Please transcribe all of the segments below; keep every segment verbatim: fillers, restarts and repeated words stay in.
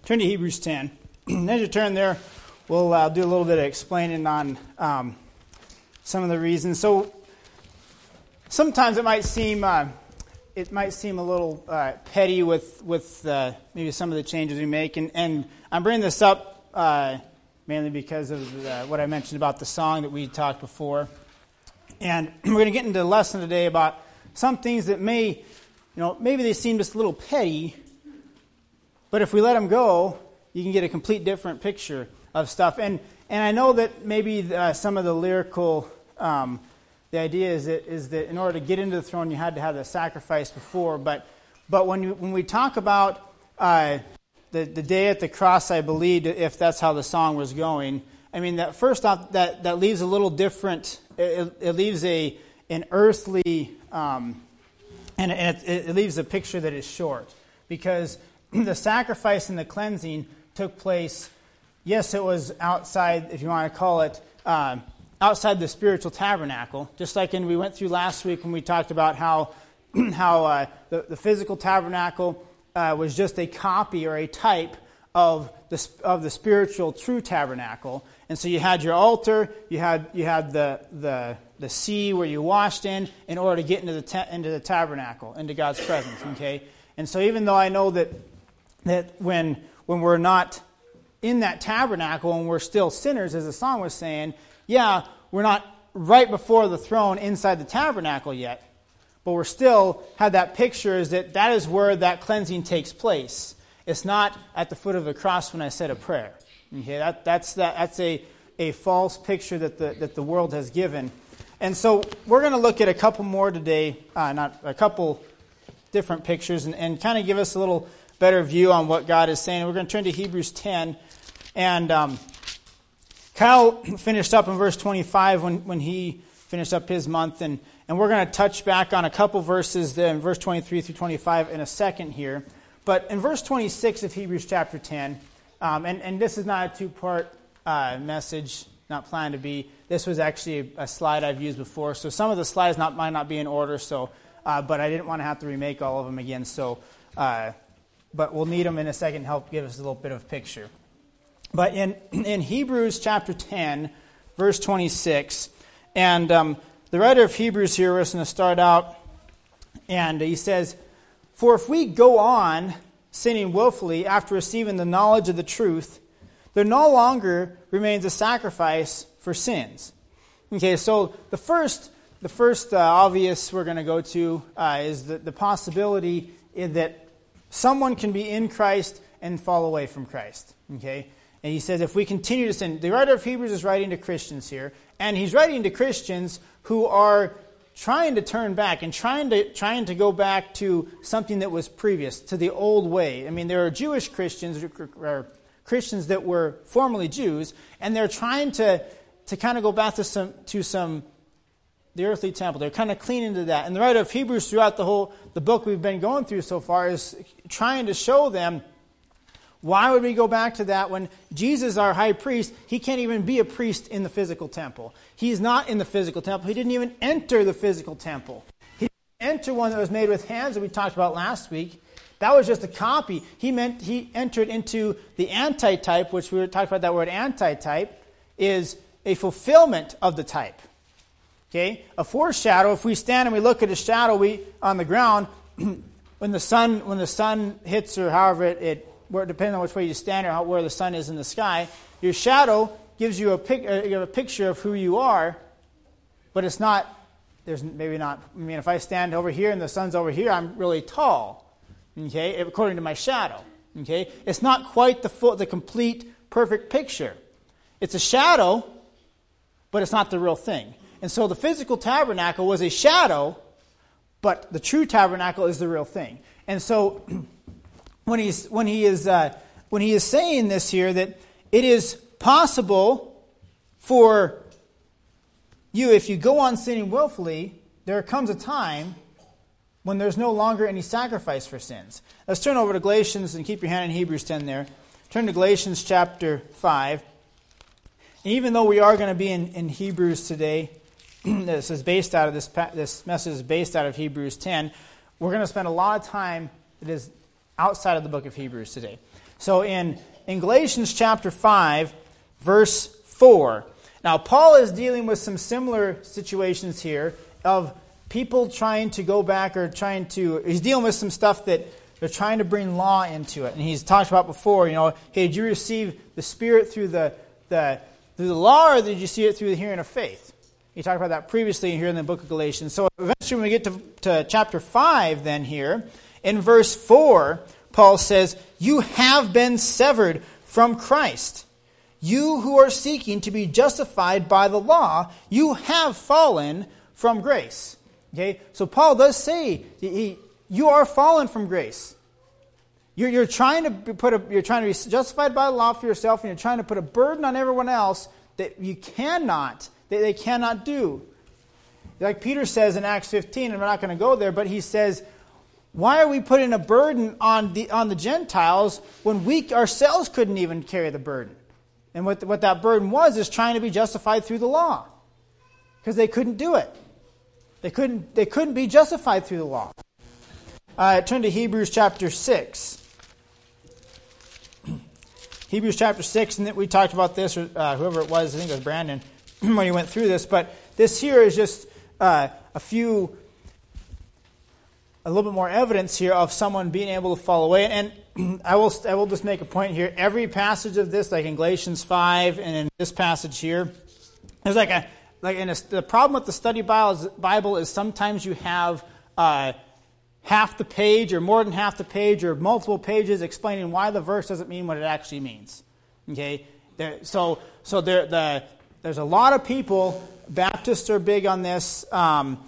Turn to Hebrews ten. As you turn there, we'll uh, do a little bit of explaining on um, some of the reasons. So sometimes it might seem uh, it might seem a little uh, petty with with uh, maybe some of the changes we make, and, and I'm bringing this up uh, mainly because of the, what I mentioned about the song that we talked before, and we're going to get into a lesson today about some things that may, you know, maybe they seem just a little petty. But if we let them go, you can get a complete different picture of stuff. And and I know that maybe uh, some of the lyrical, um, the idea is that is that in order to get into the throne, you had to have the sacrifice before. But but when you, when we talk about uh, the the day at the cross, I believe, if that's how the song was going, I mean that first off, that that leaves a little different. It, it leaves a an earthly, um, and, and it, it leaves a picture that is short because the sacrifice and the cleansing took place, yes, it was outside, if you want to call it, uh, outside the spiritual tabernacle, just like in, we went through last week when we talked about how how uh, the, the physical tabernacle uh, was just a copy or a type of the of the spiritual true tabernacle. And so you had your altar, you had you had the the the sea where you washed in in order to get into the ta- into the tabernacle, into God's presence. Okay, and so even though I know that that when when we're not in that tabernacle and we're still sinners, as the song was saying, yeah, we're not right before the throne inside the tabernacle yet, but we're still have that picture is that that is where that cleansing takes place. It's not at the foot of the cross when I said a prayer. Okay, that that's that that's a a false picture that the that the world has given, and so we're going to look at a couple more today, uh, not a couple different pictures, and, and kind of give us a little better view on what God is saying. We're going to turn to Hebrews ten. And um, Kyle finished up in verse twenty-five when, when he finished up his month. And, and we're going to touch back on a couple verses there in verse twenty-three through twenty-five in a second here. But in verse twenty-six of Hebrews chapter ten, um, and, and this is not a two-part uh, message, not planned to be. This was actually a, a slide I've used before. So some of the slides not, might not be in order, So, uh, but I didn't want to have to remake all of them again. So... Uh, But we'll need them in a second to help give us a little bit of a picture. But in, in Hebrews chapter ten, verse twenty-six, and um, the writer of Hebrews here is going to start out, and he says, "For if we go on sinning willfully after receiving the knowledge of the truth, there no longer remains a sacrifice for sins." Okay, so the first, the first uh, obvious we're going to go to uh, is the, the possibility that someone can be in Christ and fall away from Christ. Okay? And he says if we continue to sin, the writer of Hebrews is writing to Christians here, and he's writing to Christians who are trying to turn back and trying to trying to go back to something that was previous, to the old way. I mean, there are Jewish Christians, or Christians that were formerly Jews, and they're trying to to kind of go back to some to some the earthly temple. They're kind of clean into that. And the writer of Hebrews throughout the whole the book we've been going through so far is trying to show them, why would we go back to that when Jesus, our high priest, he can't even be a priest in the physical temple. He's not in the physical temple. He didn't even enter the physical temple. He didn't enter one that was made with hands that we talked about last week. That was just a copy. He meant he entered into the antitype, which we were talking about. That word antitype is a fulfillment of the type. Okay, a foreshadow. If we stand and we look at a shadow, we on the ground, when the sun when the sun hits, or however it, it where, depending on which way you stand or how, where the sun is in the sky, your shadow gives you a pic, uh, you have a picture of who you are, but it's not. There's maybe not. I mean, if I stand over here and the sun's over here, I'm really tall. Okay, according to my shadow. Okay, it's not quite the full, the complete, perfect picture. It's a shadow, but it's not the real thing. And so the physical tabernacle was a shadow, but the true tabernacle is the real thing. And so when he's when he is uh, when he is saying this here, that it is possible for you, if you go on sinning willfully, there comes a time when there's no longer any sacrifice for sins. Let's turn over to Galatians and keep your hand in Hebrews ten there. Turn to Galatians chapter five. And even though we are going to be in, in Hebrews today, this is based out of this this message is based out of Hebrews ten. We're going to spend a lot of time that is outside of the book of Hebrews today. So in, in Galatians chapter five, verse four, now Paul is dealing with some similar situations here of people trying to go back or trying to, he's dealing with some stuff that they're trying to bring law into it. And he's talked about before, you know, hey, did you receive the Spirit through the, the, through the law, or did you see it through the hearing of faith? He talked about that previously here in the book of Galatians. So eventually when we get to, to chapter five then here, in verse four, Paul says, you have been severed from Christ. You who are seeking to be justified by the law, you have fallen from grace. Okay, so Paul does say, he, you are fallen from grace. You're, you're trying to put a, you're trying to be justified by the law for yourself, and you're trying to put a burden on everyone else that you cannot, that they cannot do. Like Peter says in Acts fifteen, and we're not going to go there, but he says, why are we putting a burden on the on the Gentiles when we ourselves couldn't even carry the burden? And what what that burden was is trying to be justified through the law, because they couldn't do it. They couldn't they couldn't be justified through the law. Uh, turn to Hebrews chapter six. Hebrews chapter six, and we talked about this, or uh, whoever it was, I think it was Brandon, when he went through this. But this here is just uh, a few, a little bit more evidence here of someone being able to fall away. And I will I will just make a point here. Every passage of this, like in Galatians five, and in this passage here, there's like a like in a, the problem with the study Bible is, Bible is sometimes you have uh, half the page or more than half the page or multiple pages explaining why the verse doesn't mean what it actually means. Okay, there, so so there the there's a lot of people. Baptists are big on this. Um,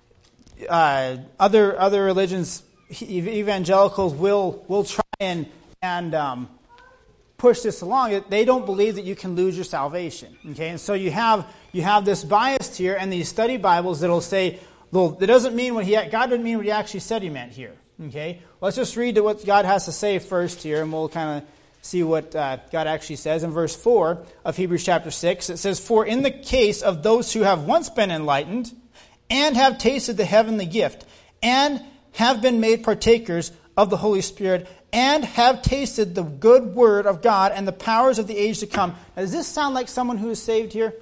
uh, other other religions, evangelicals will will try and and um, push this along. They don't believe that you can lose your salvation. Okay, and so you have you have this bias here, and these study Bibles that'll say, well, it doesn't mean what he God didn't mean what he actually said he meant here. Okay, let's just read what God has to say first here, and we'll kind of see what uh, God actually says in verse four of Hebrews chapter six. It says, "For in the case of those who have once been enlightened, and have tasted the heavenly gift, and have been made partakers of the Holy Spirit, and have tasted the good word of God and the powers of the age to come." Now, does this sound like someone who is saved here?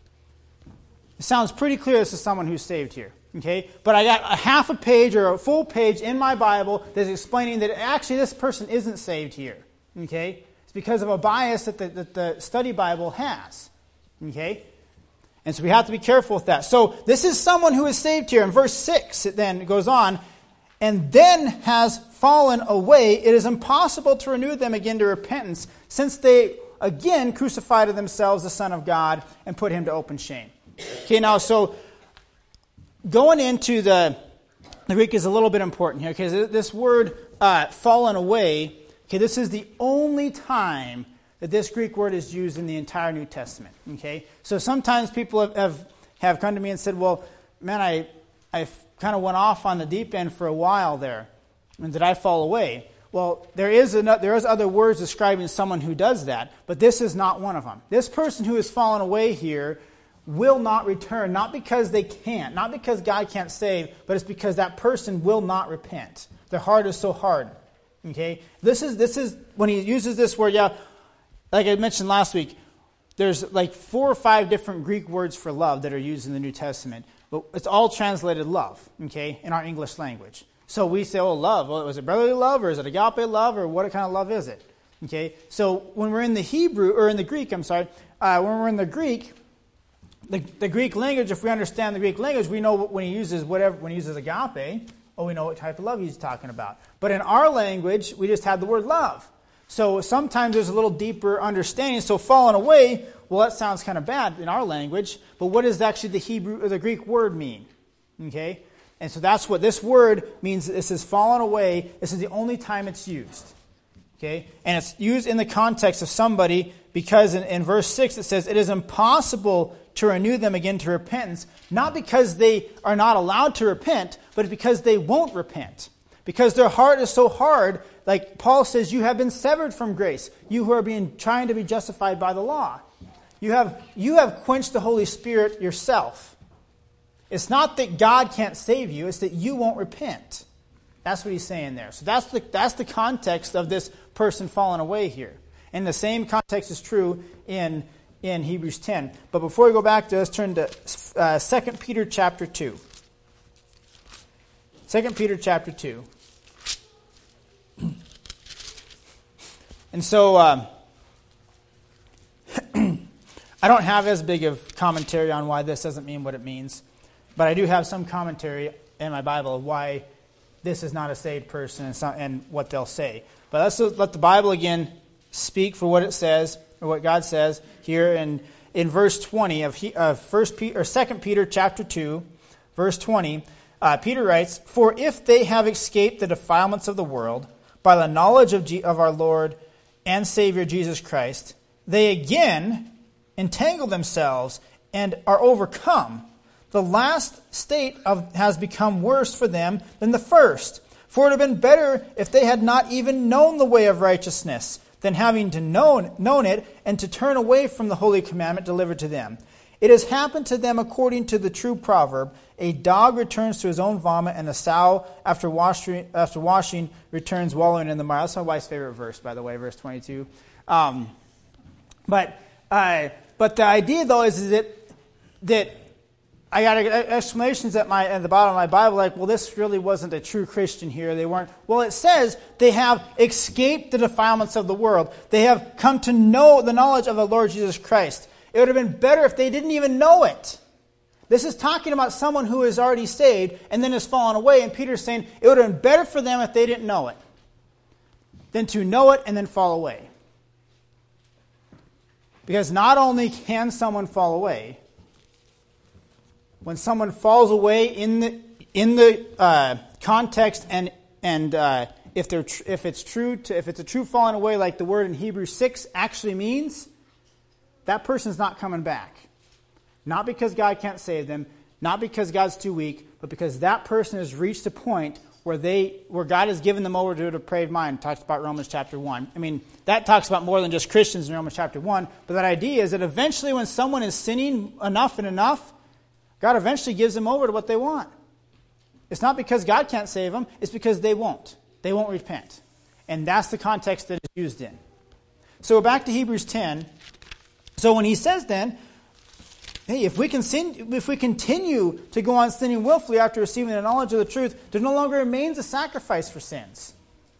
It sounds pretty clear this is someone who's saved here. Okay, but I got a half a page or a full page in my Bible that's explaining that actually this person isn't saved here. Okay, it's because of a bias that the, that the study Bible has. Okay, and so we have to be careful with that. So this is someone who is saved here. In verse six, it then goes on, "And then has fallen away. It is impossible to renew them again to repentance, since they again crucified to themselves the Son of God and put him to open shame." Okay, now so going into the, the Greek is a little bit important here, because this word uh, fallen away, okay, this is the only time that this Greek word is used in the entire New Testament. Okay, so sometimes people have have, have come to me and said, "Well, man, I I kind of went off on the deep end for a while there, and did I fall away?" Well, there is another, there is other words describing someone who does that, but this is not one of them. This person who has fallen away here will not return, not because they can't, not because God can't save, but it's because that person will not repent. Their heart is so hard. Okay, this is this is when he uses this word. Yeah, like I mentioned last week, there's like four or five different Greek words for love that are used in the New Testament, but it's all translated love. Okay, in our English language. So we say, "Oh, love. Well, was it brotherly love, or is it agape love, or what kind of love is it?" Okay, so when we're in the Hebrew or in the Greek, I'm sorry, uh, when we're in the Greek. The, the Greek language, if we understand the Greek language, we know when he uses whatever, when he uses agape, oh, we know what type of love he's talking about. But in our language, we just have the word love. So sometimes there's a little deeper understanding. So fallen away, well, that sounds kind of bad in our language. But what does actually the Hebrew or the Greek word mean? Okay, and so that's what this word means. This is fallen away. This is the only time it's used. Okay, and it's used in the context of somebody because in, in verse six it says it is impossible to renew them again to repentance, not because they are not allowed to repent, but because they won't repent. Because their heart is so hard, like Paul says, you have been severed from grace. You who are being trying to be justified by the law. You have, you have quenched the Holy Spirit yourself. It's not that God can't save you, it's that you won't repent. That's what he's saying there. So that's the that's the context of this person falling away here. And the same context is true in, in Hebrews ten. But before we go back to, let's turn to uh, Second Peter chapter two. Second Peter chapter two. And so um, I don't have as big of commentary on why this doesn't mean what it means. But I do have some commentary in my Bible of why this is not a saved person and, some, and what they'll say. But let's let the Bible again speak for what it says, or what God says here in, in verse twenty of, he, of First Peter, or Second Peter chapter two, verse twenty. Uh, Peter writes, "For if they have escaped the defilements of the world by the knowledge of, G- of our Lord and Savior Jesus Christ, they again entangle themselves and are overcome. The last state of, has become worse for them than the first. For it would have been better if they had not even known the way of righteousness, than having to known, known it and to turn away from the holy commandment delivered to them. It has happened to them according to the true proverb, a dog returns to his own vomit, and a sow after washing, after washing returns wallowing in the mire." That's my wife's favorite verse, by the way, verse twenty-two. Um, but uh, but the idea, though, is that that I got explanations at my at the bottom of my Bible, like, well, this really wasn't a true Christian here. They weren't. Well, it says they have escaped the defilements of the world. They have come to know the knowledge of the Lord Jesus Christ. It would have been better if they didn't even know it. This is talking about someone who is already saved and then has fallen away. And Peter's saying it would have been better for them if they didn't know it than to know it and then fall away. Because not only can someone fall away, when someone falls away in the in the uh, context and and uh, if they're tr- if it's true to, if it's a true falling away, like the word in Hebrews six actually means, that person's not coming back. Not because God can't save them, not because God's too weak, but because that person has reached a point where they where God has given them over to a depraved mind. It talks about Romans chapter one. I mean, that talks about more than just Christians in Romans chapter one. But that idea is that eventually when someone is sinning enough and enough, God eventually gives them over to what they want. It's not because God can't save them, it's because they won't. They won't repent. And that's the context that it's used in. So back to Hebrews ten. So when he says then, hey, if we can sin, if we continue to go on sinning willfully after receiving the knowledge of the truth, there no longer remains a sacrifice for sins.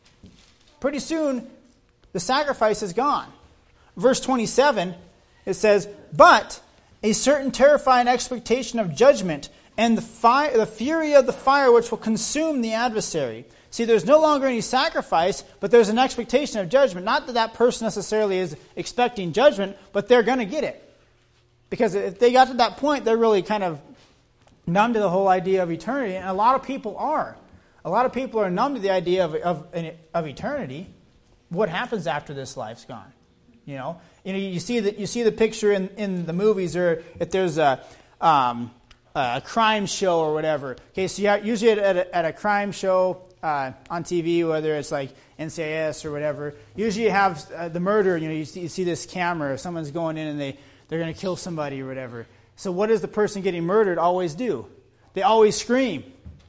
Pretty soon, the sacrifice is gone. Verse twenty-seven, it says, "But a certain terrifying expectation of judgment and the fire, the fury of the fire which will consume the adversary." See, there's no longer any sacrifice, but there's an expectation of judgment. Not that that person necessarily is expecting judgment, but they're going to get it. Because if they got to that point, they're really kind of numb to the whole idea of eternity. And a lot of people are. A lot of people are numb to the idea of, of, of eternity. What happens after this life's gone? You know, you know, you see the you see the picture in, in the movies, or if there's a um, a crime show or whatever. Okay, so you have, usually at a, at a crime show uh, on T V, whether it's like N C I S or whatever, usually you have uh, the murder. You know, you see, you see this camera. Someone's going in and they they're going to kill somebody or whatever. So what does the person getting murdered always do? They always scream.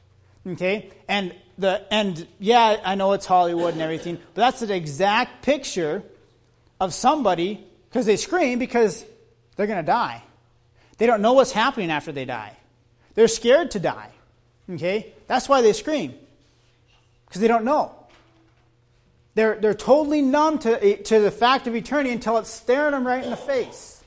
Okay, and the and yeah, I know it's Hollywood and everything, but that's an exact picture of somebody, because they scream because they're going to die. They don't know what's happening after they die. They're scared to die. Okay? That's why they scream. Because they don't know. They're they're totally numb to, to the fact of eternity until it's staring them right in the face.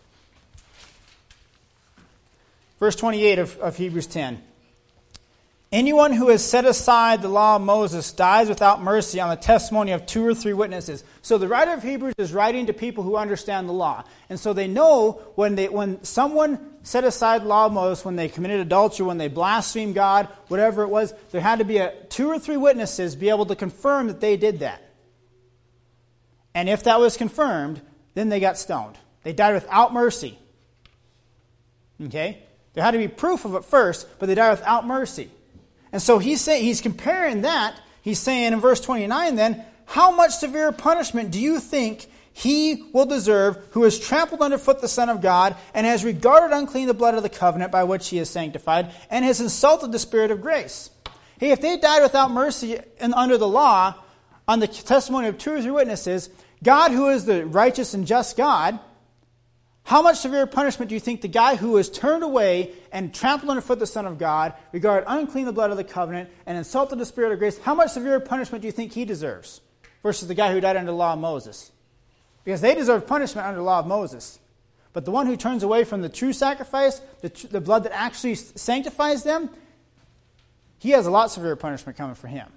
Verse twenty-eight of, of Hebrews ten. "Anyone who has set aside the law of Moses dies without mercy on the testimony of two or three witnesses." So the writer of Hebrews is writing to people who understand the law. And so they know when they when someone set aside the law of Moses, when they committed adultery, when they blasphemed God, whatever it was, there had to be a, two or three witnesses be able to confirm that they did that. And if that was confirmed, then they got stoned. They died without mercy. Okay? There had to be proof of it first, but they died without mercy. And so he's saying, he's comparing that. He's saying in verse twenty-nine then, "How much severe punishment do you think he will deserve who has trampled underfoot the Son of God and has regarded unclean the blood of the covenant by which he is sanctified and has insulted the Spirit of grace?" Hey, if they died without mercy and under the law, on the testimony of two or three witnesses, God, who is the righteous and just God, how much severe punishment do you think the guy who has turned away and trampled underfoot the Son of God, regarded unclean the blood of the covenant, and insulted the Spirit of grace, how much severe punishment do you think he deserves versus the guy who died under the law of Moses? Because they deserve punishment under the law of Moses. But the one who turns away from the true sacrifice, the, tr- the blood that actually sanctifies them, he has a lot severe punishment coming for him.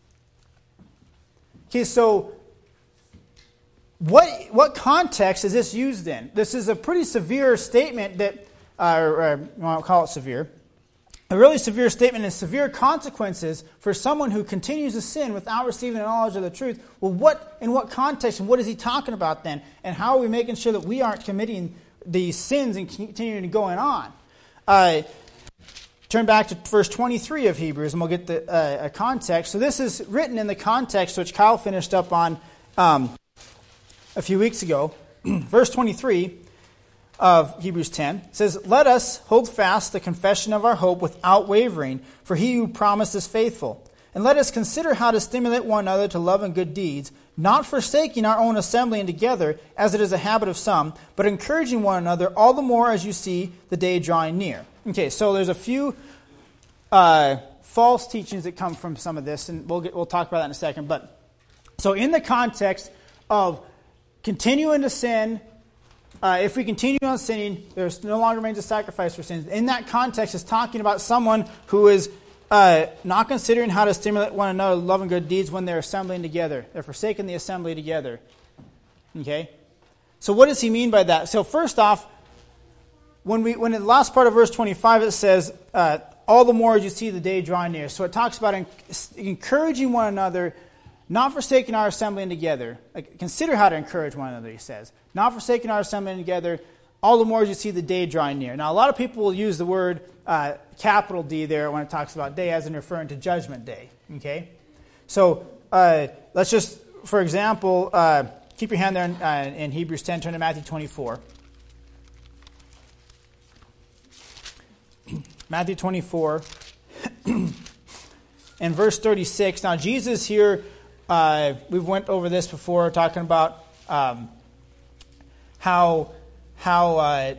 Okay, so what what context is this used in? This is a pretty severe statement that, uh, or, or I'll call it severe, a really severe statement and severe consequences for someone who continues to sin without receiving the knowledge of the truth. Well, what in what context and what is he talking about then? And how are we making sure that we aren't committing these sins and continuing to going on? Uh, turn back to verse twenty-three of Hebrews, and we'll get the uh, a context. So this is written in the context which Kyle finished up on um, a few weeks ago. Verse twenty-three of Hebrews ten says, "Let us hold fast the confession of our hope without wavering, for he who promised is faithful. And let us consider how to stimulate one another to love and good deeds, not forsaking our own assembling together, as it is a habit of some, but encouraging one another all the more as you see the day drawing near." Okay, so there's a few uh, false teachings that come from some of this, and we'll get, we'll talk about that in a second. But so in the context of continuing to sin, uh, if we continue on sinning, there's no longer remains a sacrifice for sins. In that context, it's talking about someone who is uh, not considering how to stimulate one another to love and good deeds when they're assembling together. They're forsaking the assembly together. Okay? So what does he mean by that? So first off, when we when in the last part of verse twenty-five, it says, uh, all the more as you see the day drawing near. So it talks about en- encouraging one another, not forsaking our assembling together. Like, consider how to encourage one another, he says. Not forsaking our assembling together, all the more as you see the day drawing near. Now, a lot of people will use the word uh, capital D there when it talks about day as in referring to judgment day. Okay? So uh, let's just, for example, uh, keep your hand there in, uh, in Hebrews ten, turn to Matthew twenty-four. Matthew twenty-four and verse thirty-six. Now, Jesus here, uh, we went over this before, talking about um, how how uh,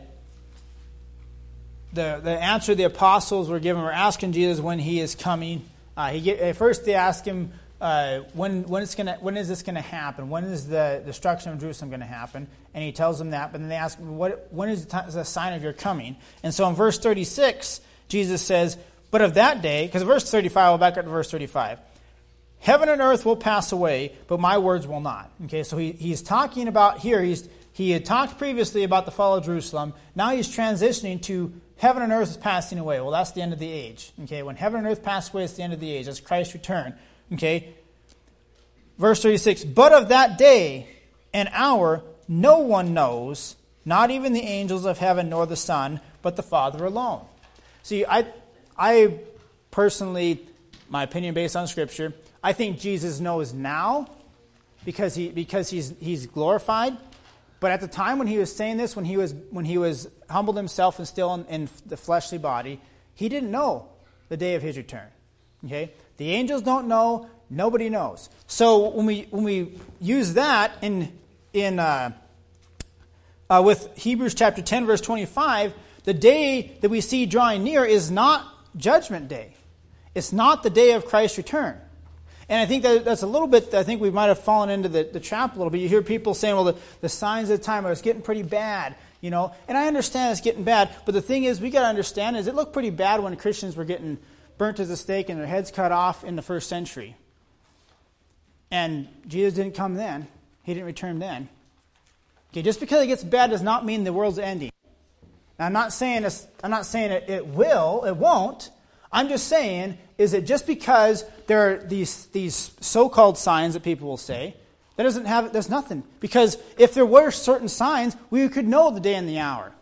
the the answer the apostles were given. Were asking Jesus when he is coming. Uh, he get, at first they asked him uh, when when it's gonna when is this going to happen? When is the destruction of Jerusalem going to happen? And he tells them that. But then they ask him, what when is the, t- the sign of your coming? And so in verse thirty-six, Jesus says, "But of that day," because verse thirty-five, we'll back up to verse thirty-five. "Heaven and earth will pass away, but my words will not." Okay, so he, he's talking about here, he's he had talked previously about the fall of Jerusalem. Now he's transitioning to heaven and earth is passing away. Well, that's the end of the age. Okay, when heaven and earth pass away, it's the end of the age. That's Christ's return. Okay, verse thirty-six, "But of that day and hour no one knows, not even the angels of heaven nor the Son, but the Father alone." See, I, I personally, my opinion based on Scripture, I think Jesus knows now because he because he's he's glorified. But at the time when he was saying this, when he was when he was humbled himself and still in, in the fleshly body, he didn't know the day of his return. Okay, the angels don't know. Nobody knows. So when we when we use that in in uh, uh, with Hebrews chapter ten verse twenty-five. The day that we see drawing near is not Judgment Day. It's not the day of Christ's return. And I think that that's a little bit, I think we might have fallen into the, the trap a little bit. You hear people saying, well, the, the signs of the time are it's getting pretty bad, you know. And I understand it's getting bad, but the thing is, we got to understand is it looked pretty bad when Christians were getting burnt as a stake and their heads cut off in the first century. And Jesus didn't come then. He didn't return then. Okay, just because it gets bad does not mean the world's ending. Now, I'm not saying this, I'm not saying it, it will, it won't. I'm just saying is that just because there are these these so-called signs that people will say, that doesn't have there's nothing. Because if there were certain signs, we could know the day and the hour.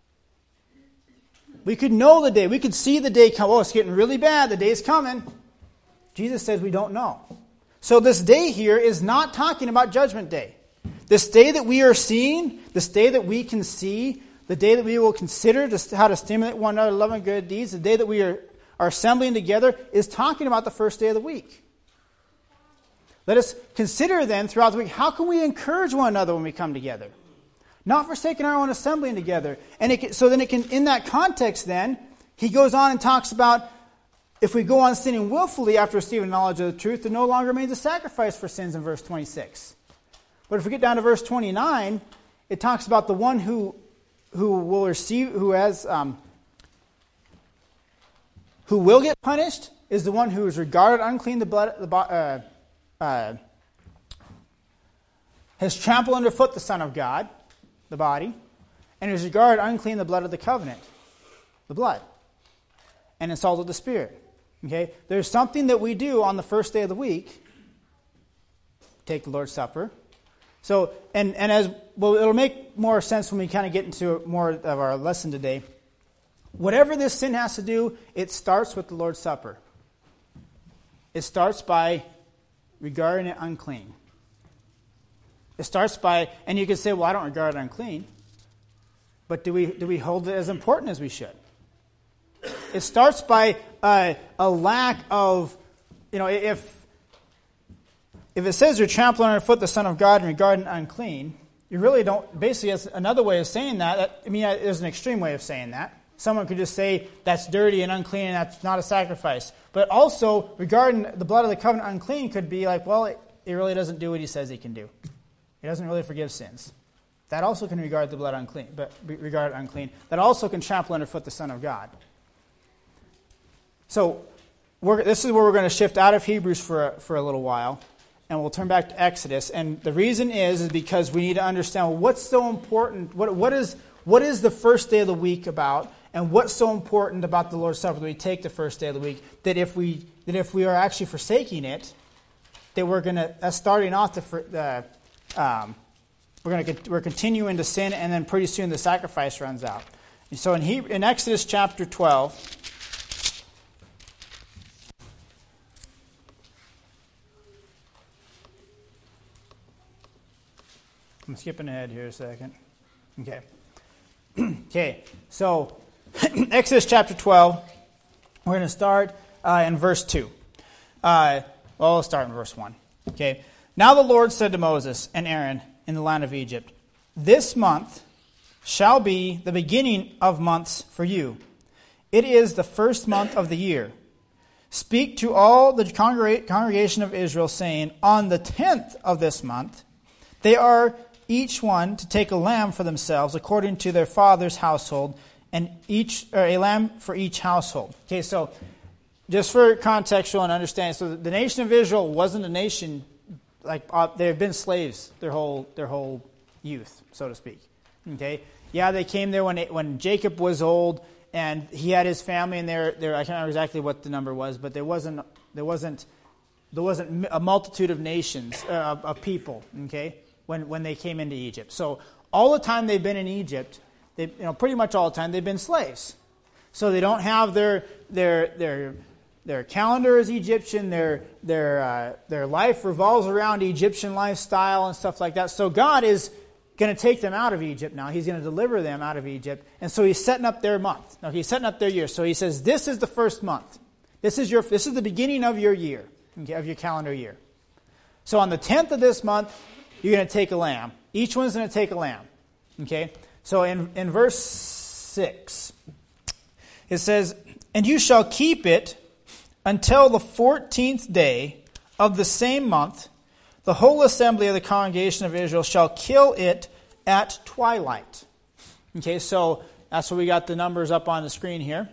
We could know the day. We could see the day come. Oh, it's getting really bad. The day's coming. Jesus says we don't know. So this day here is not talking about Judgment Day. This day that we are seeing, this day that we can see, the day that we will consider to, how to stimulate one another to love and good deeds, the day that we are, our assembling together, is talking about the first day of the week. Let us consider then throughout the week, how can we encourage one another when we come together? Not forsaking our own assembling together. And it can, so then it can, in that context then, he goes on and talks about, if we go on sinning willfully after receiving knowledge of the truth, there no longer remains a sacrifice for sins in verse twenty-six. But if we get down to verse twenty-nine, it talks about the one who who will receive, who has, um, who will get punished is the one who is regarded unclean, the blood, the uh, uh, has trampled underfoot the Son of God, the body, and is regarded unclean, the blood of the covenant, the blood, and insulted the Spirit. Okay, there's something that we do on the first day of the week. Take the Lord's Supper. So, and, and as well, it'll make more sense when we kind of get into more of our lesson today. Whatever this sin has to do, it starts with the Lord's Supper. It starts by regarding it unclean. It starts by, and you can say, well, I don't regard it unclean. But do we do we hold it as important as we should? It starts by uh, a lack of, you know, if if it says you're trampling underfoot the Son of God and regarding unclean, you really don't, basically it's another way of saying that, that, I mean, there's an extreme way of saying that. Someone could just say that's dirty and unclean and that's not a sacrifice. But also, regarding the blood of the covenant unclean could be like, well, it, it really doesn't do what he says he can do. It doesn't really forgive sins. That also can regard the blood unclean, but regard it unclean. That also can trample underfoot the Son of God. So, we're, this is where we're going to shift out of Hebrews for a, for a little while, and we'll turn back to Exodus. And the reason is, is because we need to understand, well, what's so important, what, what is what is the first day of the week about, and what's so important about the Lord's Supper that we take the first day of the week, that if we that if we are actually forsaking it, that we're going to, that's starting off the, the um, we're going to we're continuing to sin, and then pretty soon the sacrifice runs out. And so in he, in Exodus chapter twelve. I'm skipping ahead here a second. Okay. okay, so Exodus chapter twelve, we're going to start uh, in verse two. Uh, well, let's start in verse one. Okay. Now the Lord said to Moses and Aaron in the land of Egypt, this month shall be the beginning of months for you. It is the first month of the year. Speak to all the congregation of Israel, saying, on the tenth of this month, they are each one to take a lamb for themselves according to their father's household, and each or a lamb for each household. Okay, so just for contextual and understanding, so the nation of Israel wasn't a nation like uh, they've been slaves their whole their whole youth, so to speak. Okay, yeah, they came there when it, when Jacob was old and he had his family, and there there I can't remember exactly what the number was, but there wasn't there wasn't there wasn't a multitude of nations uh, of people. Okay. When, when they came into Egypt. So all the time they've been in Egypt, they, you know, pretty much all the time they've been slaves. So they don't have their their their their calendar is Egyptian. Their their uh, their life revolves around Egyptian lifestyle and stuff like that. So God is going to take them out of Egypt now. He's going to deliver them out of Egypt, and so He's setting up their month. Now He's setting up their year. So He says, "This is the first month. This is your this is the beginning of your year, okay, of your calendar year. So on the tenth of this month, you're going to take a lamb. Each one's going to take a lamb. Okay? So in, in verse six, it says, and you shall keep it until the fourteenth day of the same month. The whole assembly of the congregation of Israel shall kill it at twilight. Okay, so that's what we got the numbers up on the screen here.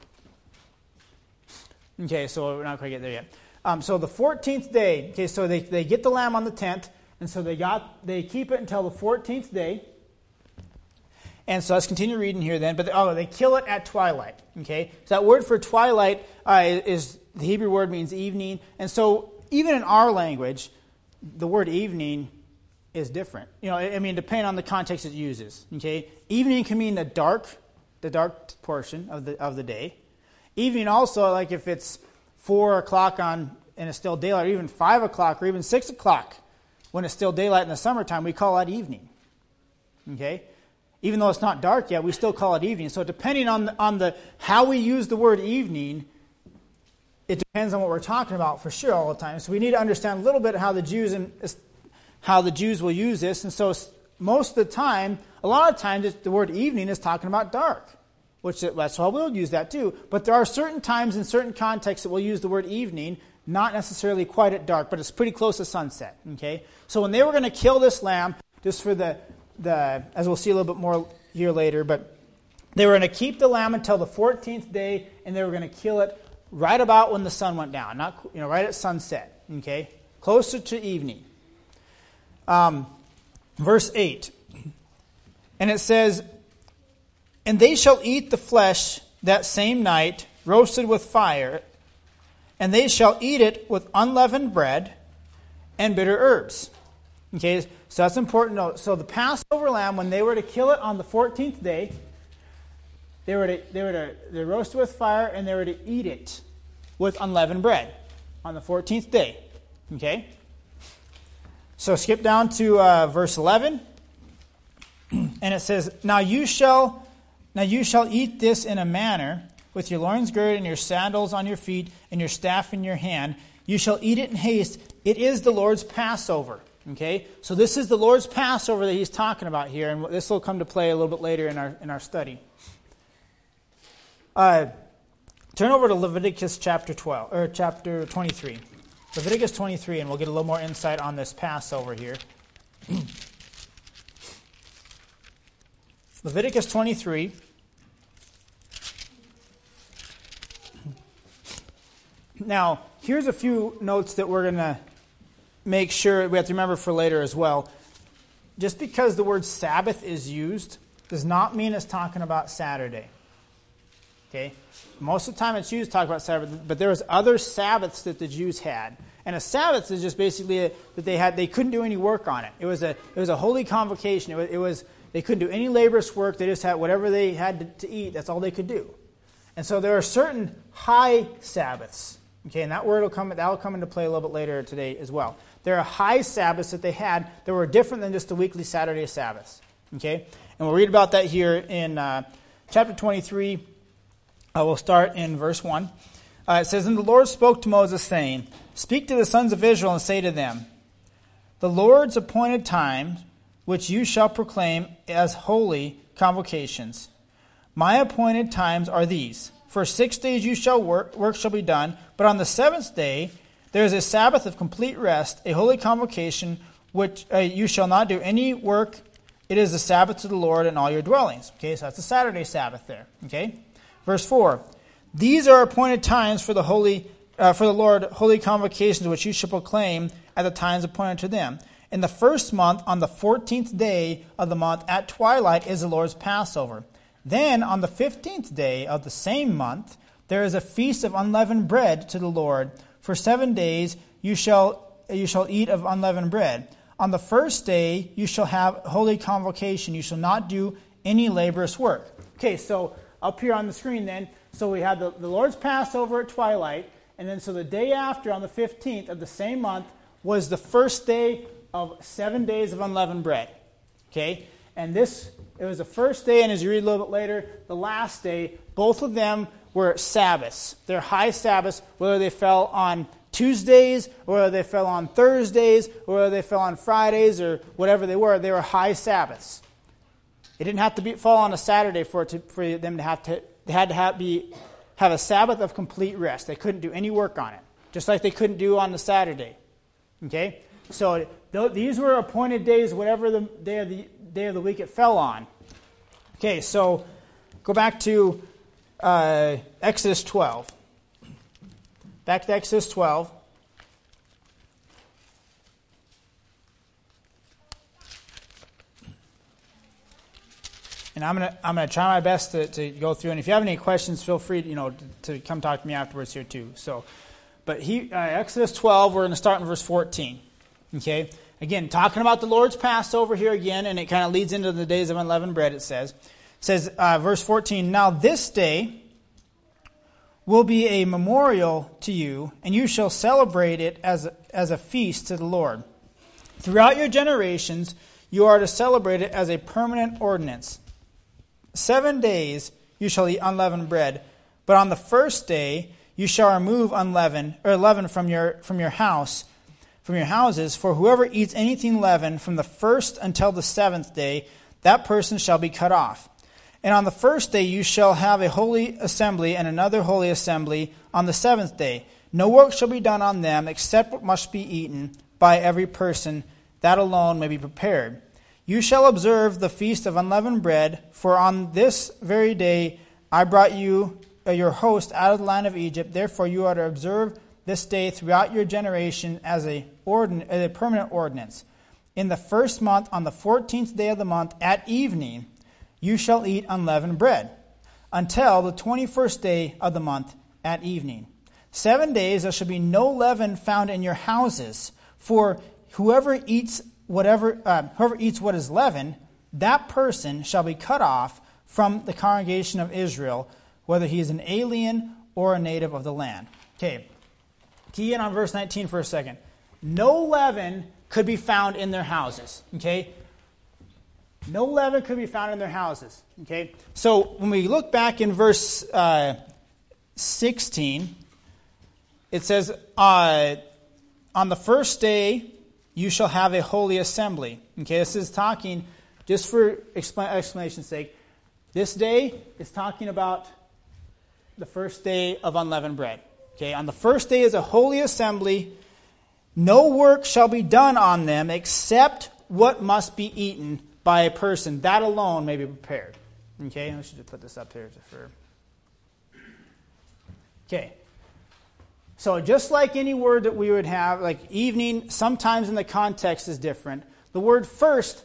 Okay, so we're not quite get there yet. Um, so the fourteenth day, okay, so they, they get the lamb on the tenth, and so they got they keep it until the fourteenth day. And so let's continue reading here then. But oh, they kill it at twilight. Okay, so that word for twilight uh, is the Hebrew word means evening, and so even in our language, the word evening is different. You know, I mean, depending on the context it uses. Okay, evening can mean the dark, the dark portion of the of the day. Evening also, like if it's four o'clock on and it's still daylight, or even five o'clock, or even six o'clock. When it's still daylight in the summertime, we call that evening. Okay? Even though it's not dark yet, we still call it evening. So depending on the, on the how we use the word evening it depends on what we're talking about for sure all the time. So we need to understand a little bit how the Jews and how the Jews will use this. And so most of the time, a lot of times, the word evening is talking about dark, which that's why we'll use that too. But there are certain times in certain contexts that we'll use the word evening, not necessarily quite at dark, but it's pretty close to sunset. Okay, so when they were going to kill this lamb, just for the the as we'll see a little bit more here later, but they were going to keep the lamb until the fourteenth day, and they were going to kill it right about when the sun went down, not you know right at sunset. Okay, closer to evening. Um, verse eight, and it says, "And they shall eat the flesh that same night, roasted with fire, and they shall eat it with unleavened bread and bitter herbs." Okay, so that's important to note. So the Passover lamb, when they were to kill it on the fourteenth day, they were to they were to they roast it with fire, and they were to eat it with unleavened bread on the fourteenth day. Okay. So skip down to uh, verse eleven, and it says, "Now you shall, now you shall eat this in a manner, with your loins girded and your sandals on your feet and your staff in your hand. You shall eat it in haste. It is the Lord's Passover." Okay, so this is the Lord's Passover that he's talking about here, and this will come to play a little bit later in our in our study. Uh, turn over to Leviticus chapter twelve or chapter twenty-three. Leviticus twenty-three, and we'll get a little more insight on this Passover here. Leviticus twenty-three. Now, here's a few notes that we're going to make sure we have to remember for later as well. Just because the word Sabbath is used does not mean it's talking about Saturday. Okay? Most of the time it's used to talk about Sabbath, but there was other Sabbaths that the Jews had. And a Sabbath is just basically a, that they had they couldn't do any work on it. It was a it was a holy convocation. It was, it was they couldn't do any laborious work. They just had whatever they had to, to eat. That's all they could do. And so there are certain high Sabbaths. Okay, and that word will come that will come into play a little bit later today as well. There are high Sabbaths that they had that were different than just the weekly Saturday Sabbaths. Okay, and we'll read about that here in uh, chapter twenty-three. Uh, we'll start in verse one. Uh, it says, "And the Lord spoke to Moses, saying, Speak to the sons of Israel, and say to them, The Lord's appointed time, which you shall proclaim as holy convocations. My appointed times are these. For six days you shall work, work shall be done, but on the seventh day there is a Sabbath of complete rest, a holy convocation, which uh, you shall not do any work. It is the Sabbath to the Lord in all your dwellings." Okay, so that's the Saturday Sabbath there. Okay, verse four. "These are appointed times for the holy, uh, for the Lord, holy convocations, which you shall proclaim at the times appointed to them. In the first month, on the fourteenth day of the month, at twilight is the Lord's Passover. Then, on the fifteenth day of the same month, there is a feast of unleavened bread to the Lord. For seven days you shall you shall eat of unleavened bread. On the first day you shall have holy convocation. You shall not do any laborious work." Okay, so up here on the screen then, so we have the, the Lord's Passover at twilight, and then so the day after, on the fifteenth of the same month, was the first day of seven days of unleavened bread. Okay, and this, it was the first day, and as you read a little bit later, the last day. Both of them were Sabbaths. They're high Sabbaths, whether they fell on Tuesdays, or whether they fell on Thursdays, or whether they fell on Fridays, or whatever they were. They were high Sabbaths. It didn't have to be, fall on a Saturday for it to, for them to have to. They had to have be have a Sabbath of complete rest. They couldn't do any work on it, just like they couldn't do on the Saturday. Okay, so th- these were appointed days, whatever the day of the day of the week it fell on. Okay, so go back to uh, Exodus twelve. Back to Exodus twelve. And I'm gonna I'm gonna try my best to, to go through. And if you have any questions, feel free to, you know to, to come talk to me afterwards here too. So, but he uh, Exodus twelve, we're gonna start in verse fourteen. Okay, again talking about the Lord's Passover here again, and it kind of leads into the days of unleavened bread. It says, it says uh, verse fourteen. "Now this day will be a memorial to you, and you shall celebrate it as a, as a feast to the Lord. Throughout your generations, you are to celebrate it as a permanent ordinance. Seven days you shall eat unleavened bread, but on the first day you shall remove unleavened or leaven from your from your house, from your houses. For whoever eats anything leavened from the first until the seventh day, that person shall be cut off. And on the first day you shall have a holy assembly, and another holy assembly on the seventh day. No work shall be done on them, except what must be eaten by every person, that alone may be prepared. You shall observe the feast of unleavened bread, for on this very day I brought you, uh, your host, out of the land of Egypt. Therefore you are to observe this day throughout your generation as a, ordin- as a permanent ordinance. In the first month, on the fourteenth day of the month, at evening, you shall eat unleavened bread, until the twenty-first day of the month at evening. Seven days there shall be no leaven found in your houses, for whoever eats whatever uh, whoever eats what is leavened, that person shall be cut off from the congregation of Israel, whether he is an alien or a native of the land. Okay, key in on verse nineteen for a second. No leaven could be found in their houses. Okay, no leaven could be found in their houses. Okay, so when we look back in verse uh, sixteen, it says, uh, on the first day you shall have a holy assembly. Okay, this is talking, just for expl- explanation's sake, this day is talking about the first day of unleavened bread. Okay, on the first day is a holy assembly. No work shall be done on them except what must be eaten by a person. That alone may be prepared. Okay, I should put this up here for. Okay. So just like any word that we would have, like evening, sometimes in the context is different. The word first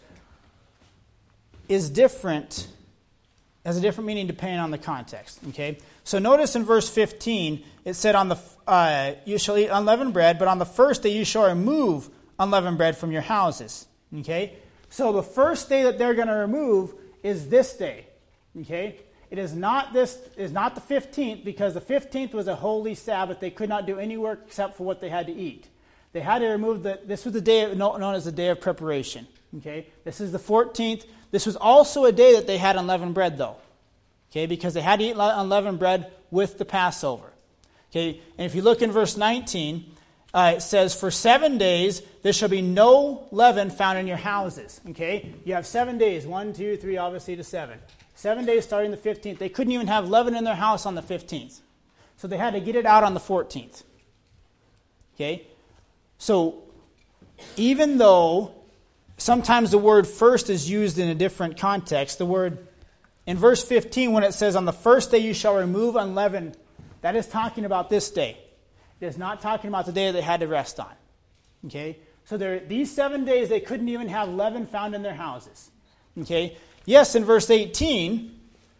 is different, has a different meaning depending on the context. Okay. So notice in verse fifteen, it said, "On the uh, you shall eat unleavened bread, but on the first day you shall remove unleavened bread from your houses." Okay. So the first day that they're going to remove is this day. Okay. It is not this is not the fifteenth, because the fifteenth was a holy Sabbath. They could not do any work except for what they had to eat. They had to remove the. This was the day known as the day of preparation. Okay, this is the fourteenth. This was also a day that they had unleavened bread, though. Okay, because they had to eat unleavened bread with the Passover. Okay, and if you look in verse nineteen, uh, it says, "For seven days there shall be no leaven found in your houses." Okay, you have seven days, one, two, three, obviously to seven. Seven days starting the fifteenth. They couldn't even have leaven in their house on the fifteenth. So they had to get it out on the fourteenth. Okay? So even though sometimes the word first is used in a different context, the word in verse fifteen, when it says, "On the first day you shall remove unleavened," that is talking about this day. It is not talking about the day they had to rest on. Okay? So there, these seven days they couldn't even have leaven found in their houses. Okay? Yes, in verse eighteen,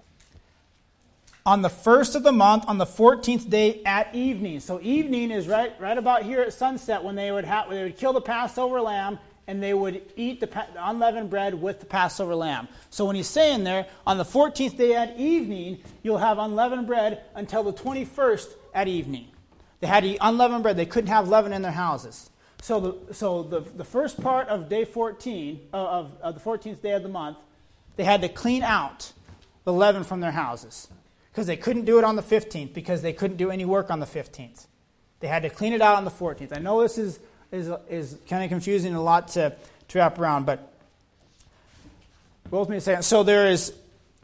on the first of the month, on the fourteenth day at evening. So evening is right, right about here at sunset when they would have, when they would kill the Passover lamb and they would eat the, the unleavened bread with the Passover lamb. So when he's saying there, on the fourteenth day at evening, you'll have unleavened bread until the twenty-first at evening. They had to eat unleavened bread. They couldn't have leaven in their houses. So the so the, the first part of day fourteen, uh, of, of the fourteenth day of the month, they had to clean out the leaven from their houses, because they couldn't do it on the fifteenth, because they couldn't do any work on the fifteenth. They had to clean it out on the fourteenth. I know this is is is kind of confusing, a lot to, to wrap around, but both me a second. So there is,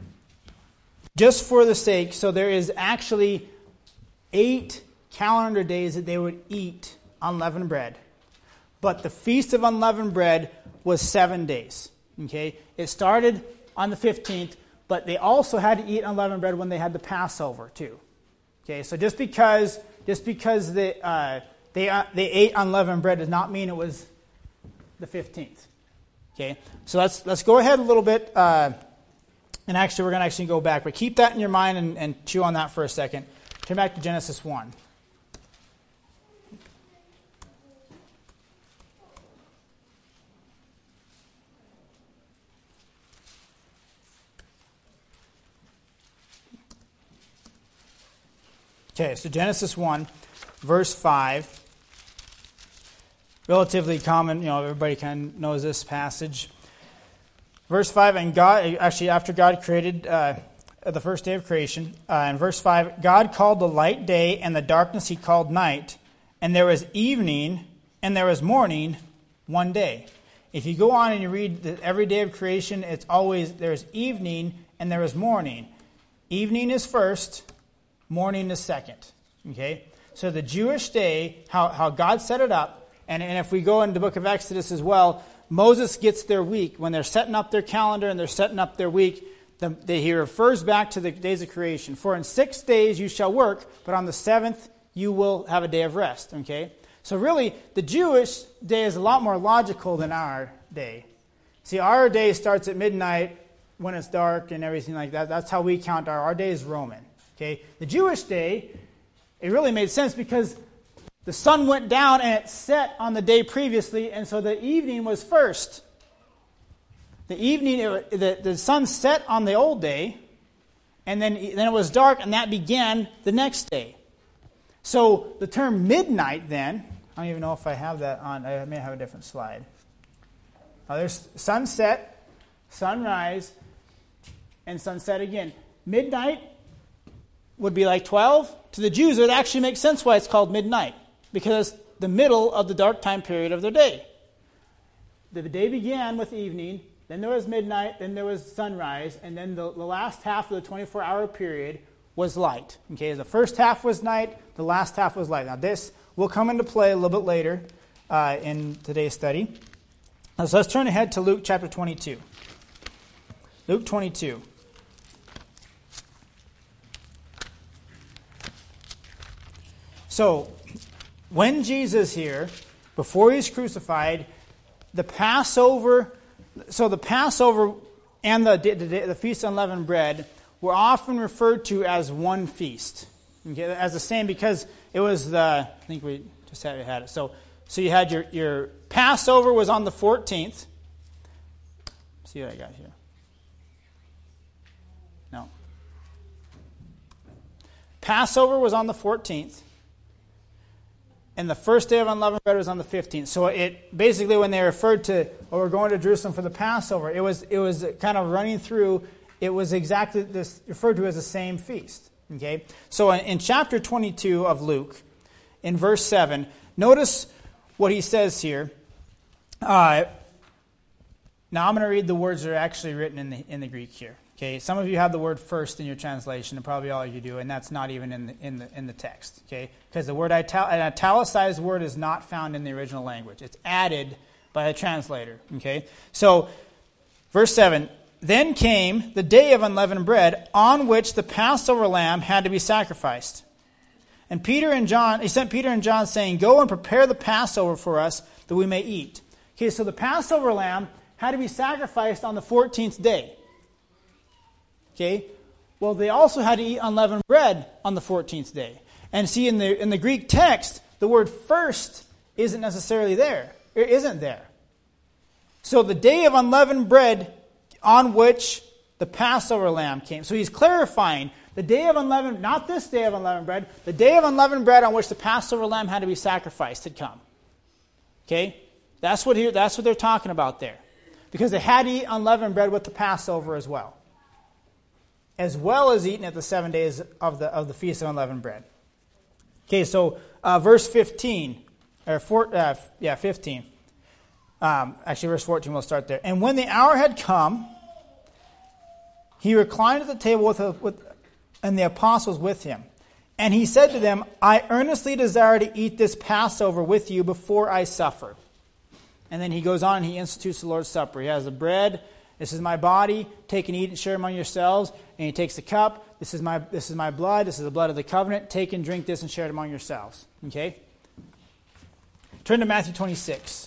just for the sake, so there is actually eight calendar days that they would eat unleavened bread. But the Feast of Unleavened Bread was seven days. Okay? It started on the fifteenth, but they also had to eat unleavened bread when they had the Passover too. Okay, so just because just because they uh, they uh, they ate unleavened bread does not mean it was the fifteenth. Okay, so let's let's go ahead a little bit, uh, and actually we're going to actually go back, but keep that in your mind and, and chew on that for a second. Turn back to Genesis one. Okay, so Genesis one, verse five. Relatively common, you know, everybody kind of knows this passage. Verse five, and God, actually after God created uh, uh, the first day of creation. Uh, in verse five, God called the light day, and the darkness he called night. And there was evening, and there was morning, one day. If you go on and you read the, every day of creation, it's always, there's evening, and there is morning. Evening is first, morning is second. Okay? So the Jewish day, how, how God set it up, and, and if we go into the book of Exodus as well, Moses gets their week. When they're setting up their calendar and they're setting up their week, the, the, he refers back to the days of creation. For in six days you shall work, but on the seventh you will have a day of rest. Okay? So really, the Jewish day is a lot more logical than our day. See, our day starts at midnight when it's dark and everything like that. That's how we count our, our day is Roman. Okay? The Jewish day, it really made sense because the sun went down and it set on the day previously, and so the evening was first. The evening, it, the, the sun set on the old day, and then, then it was dark, and that began the next day. So the term midnight then, I don't even know if I have that on, I may have a different slide. Now there's sunset, sunrise, and sunset again. Midnight would be like twelve. To the Jews, it would actually make sense why it's called midnight, because it's the middle of the dark time period of their day. The day began with evening, then there was midnight, then there was sunrise, and then the, the last half of the twenty-four hour period was light. Okay, the first half was night, the last half was light. Now this will come into play a little bit later uh, in today's study. Now, so let's turn ahead to Luke chapter twenty-two. Luke twenty-two. So, when Jesus here, before he's crucified, the Passover, so the Passover and the, the, the Feast of Unleavened Bread were often referred to as one feast. Okay, as the same, because it was the, I think we just had, had it. So, so you had your, your Passover was on the fourteenth. Let's see what I got here. No. Passover was on the fourteenth. And the first day of unleavened bread was on the fifteenth. So it basically, when they referred to, oh, we're going to Jerusalem for the Passover, it was it was kind of running through. It was exactly this referred to as the same feast. Okay. So in, in chapter twenty-two of Luke, in verse seven, notice what he says here. Uh, now I'm going to read the words that are actually written in the in the Greek here. Okay, some of you have the word first in your translation, and probably all of you do, and that's not even in the in the in the text. Okay, because the word ital- an italicized word is not found in the original language; it's added by a translator. Okay, so verse seven: Then came the day of unleavened bread, on which the Passover lamb had to be sacrificed. And Peter and John, he sent Peter and John, saying, "Go and prepare the Passover for us, that we may eat." Okay, so the Passover lamb had to be sacrificed on the fourteenth day. Okay, well, they also had to eat unleavened bread on the fourteenth day. And see, in the in the Greek text, the word first isn't necessarily there. It isn't there. So the day of unleavened bread on which the Passover lamb came. So he's clarifying the day of unleavened, not this day of unleavened bread, the day of unleavened bread on which the Passover lamb had to be sacrificed had come. Okay, that's what he, that's what they're talking about there, because they had to eat unleavened bread with the Passover as well. As well as eating at the seven days of the of the Feast of Unleavened Bread. Okay, so uh, verse fifteen, or four, uh, yeah, fifteen. Um, actually, verse fourteen, we'll start there. And when the hour had come, he reclined at the table with, a, with and the apostles with him. And he said to them, "I earnestly desire to eat this Passover with you before I suffer." And then he goes on and he institutes the Lord's Supper. He has the bread. This is my body. Take and eat and share among yourselves. And he takes the cup. This is my this is my blood. This is the blood of the covenant. Take and drink this and share it among yourselves. Okay? Turn to Matthew twenty-six.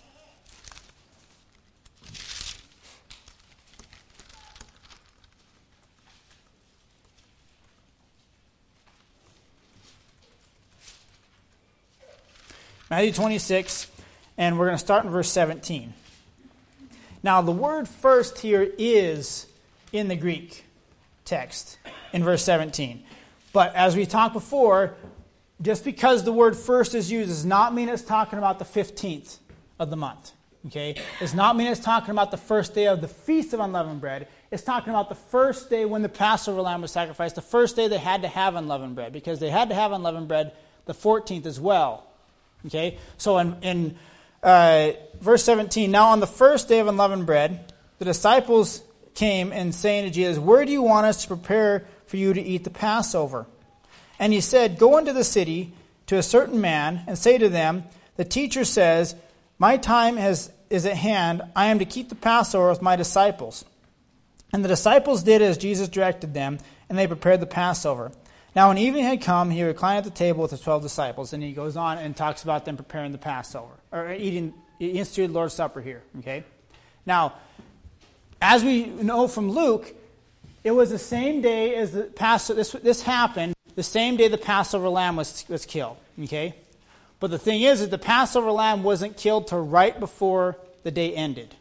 Matthew twenty-six, and we're going to start in verse seventeen. Now, the word first here is in the Greek text in verse seventeen. But as we talked before, just because the word first is used does not mean it's talking about the fifteenth of the month. Okay? Does not mean it's talking about the first day of the Feast of Unleavened Bread. It's talking about the first day when the Passover lamb was sacrificed, the first day they had to have unleavened bread, because they had to have unleavened bread the fourteenth as well. Okay? So in, in uh, verse seventeen, now on the first day of unleavened bread, the disciples came and saying to Jesus, where do you want us to prepare for you to eat the Passover? And he said, go into the city to a certain man and say to them, the teacher says, my time has, is at hand. I am to keep the Passover with my disciples. And the disciples did as Jesus directed them, and they prepared the Passover. Now when evening had come, he reclined at the table with the twelve disciples. And he goes on and talks about them preparing the Passover, or eating, he instituted Lord's Supper here. Okay. Now, as we know from Luke, it was the same day as the Passover. This, this happened the same day the Passover lamb was, was killed. Okay. But the thing is, that the Passover lamb wasn't killed till right before the day ended.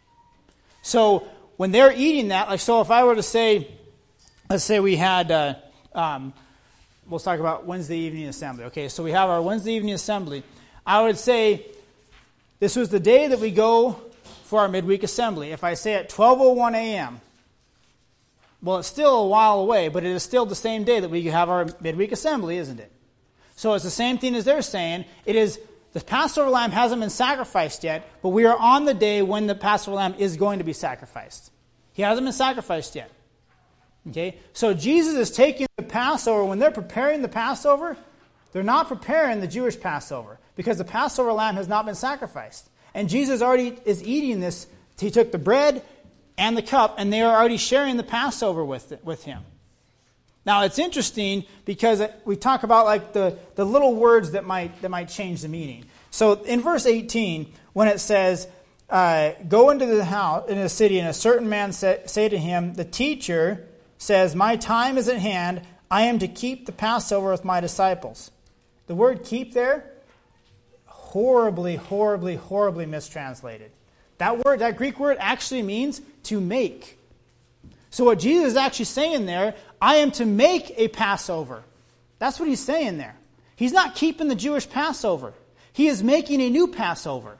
So when they're eating that, like, so if I were to say, let's say we had, uh, um, we'll talk about Wednesday evening assembly. Okay, so we have our Wednesday evening assembly. I would say this was the day that we go for our midweek assembly. If I say at twelve oh one a.m., well, it's still a while away, but it is still the same day that we have our midweek assembly, isn't it? So it's the same thing as they're saying. It is, the Passover lamb hasn't been sacrificed yet, but we are on the day when the Passover lamb is going to be sacrificed. He hasn't been sacrificed yet. Okay? So Jesus is taking the Passover. When they're preparing the Passover, they're not preparing the Jewish Passover, because the Passover lamb has not been sacrificed. And Jesus already is eating this. He took the bread and the cup, and they are already sharing the Passover with, it, with him. Now, it's interesting because we talk about like the, the little words that might that might change the meaning. So in verse eighteen, when it says, uh, go into the house, in the city, and a certain man say, say to him, the teacher says, my time is at hand. I am to keep the Passover with my disciples. The word keep there, horribly, horribly, horribly mistranslated. That word, that Greek word actually means to make. So what Jesus is actually saying there, I am to make a Passover. That's what he's saying there. He's not keeping the Jewish Passover. He is making a new Passover.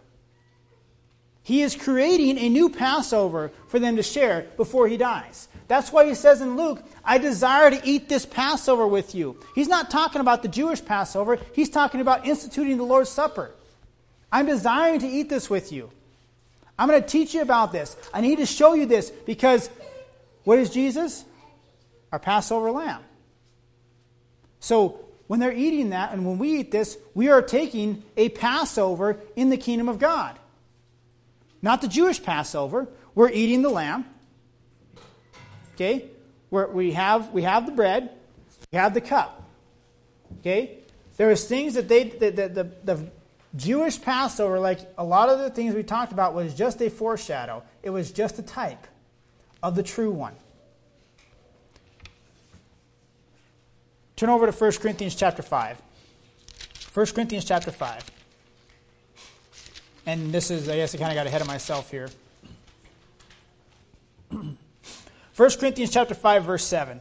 He is creating a new Passover for them to share before he dies. That's why he says in Luke, I desire to eat this Passover with you. He's not talking about the Jewish Passover. He's talking about instituting the Lord's Supper. I'm desiring to eat this with you. I'm going to teach you about this. I need to show you this because what is Jesus? Our Passover lamb. So when they're eating that and when we eat this, we are taking a Passover in the kingdom of God. Not the Jewish Passover. We're eating the lamb. Okay? We're, we have we have the bread. We have the cup. Okay? There is things that they the, the, the, the Jewish Passover, like a lot of the things we talked about, was just a foreshadow. It was just a type of the true one. Turn over to First Corinthians chapter five. First Corinthians chapter five. And this is, I guess I kind of got ahead of myself here. First Corinthians chapter five, verse seven.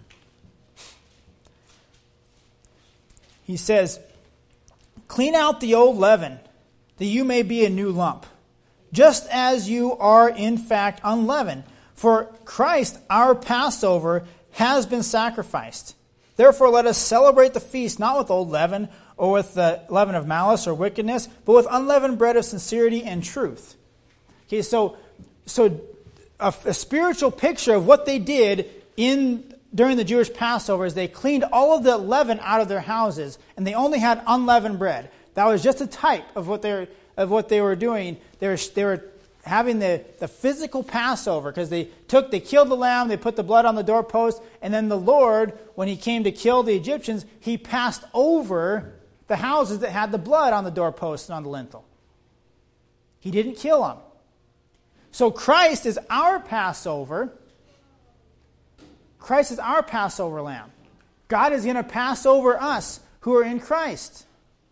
He says, clean out the old leaven, that you may be a new lump, just as you are in fact unleavened. For Christ, our Passover, has been sacrificed. Therefore let us celebrate the feast not with old leaven, or with the leaven of malice or wickedness, but with unleavened bread of sincerity and truth. Okay, so so a, a spiritual picture of what they did in during the Jewish Passover is they cleaned all of the leaven out of their houses, and they only had unleavened bread. That was just a type of what they were, of what they were doing. They were they were having the, the physical Passover, because they took they killed the lamb, they put the blood on the doorpost, and then the Lord, when he came to kill the Egyptians, he passed over the houses that had the blood on the doorpost and on the lintel. He didn't kill them. So Christ is our Passover. Christ is our Passover lamb. God is going to pass over us who are in Christ.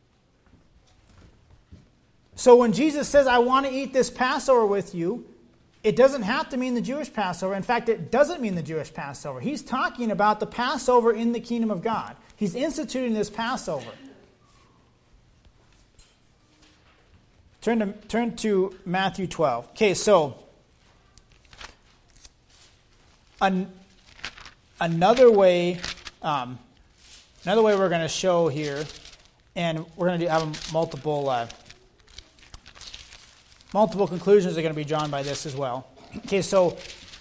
So when Jesus says, I want to eat this Passover with you, it doesn't have to mean the Jewish Passover. In fact, it doesn't mean the Jewish Passover. He's talking about the Passover in the kingdom of God. He's instituting this Passover. turn to turn to Matthew twelve. Okay, so an, another way, um, another way we're going to show here, and we're going to have multiple uh, multiple conclusions are going to be drawn by this as well. Okay, so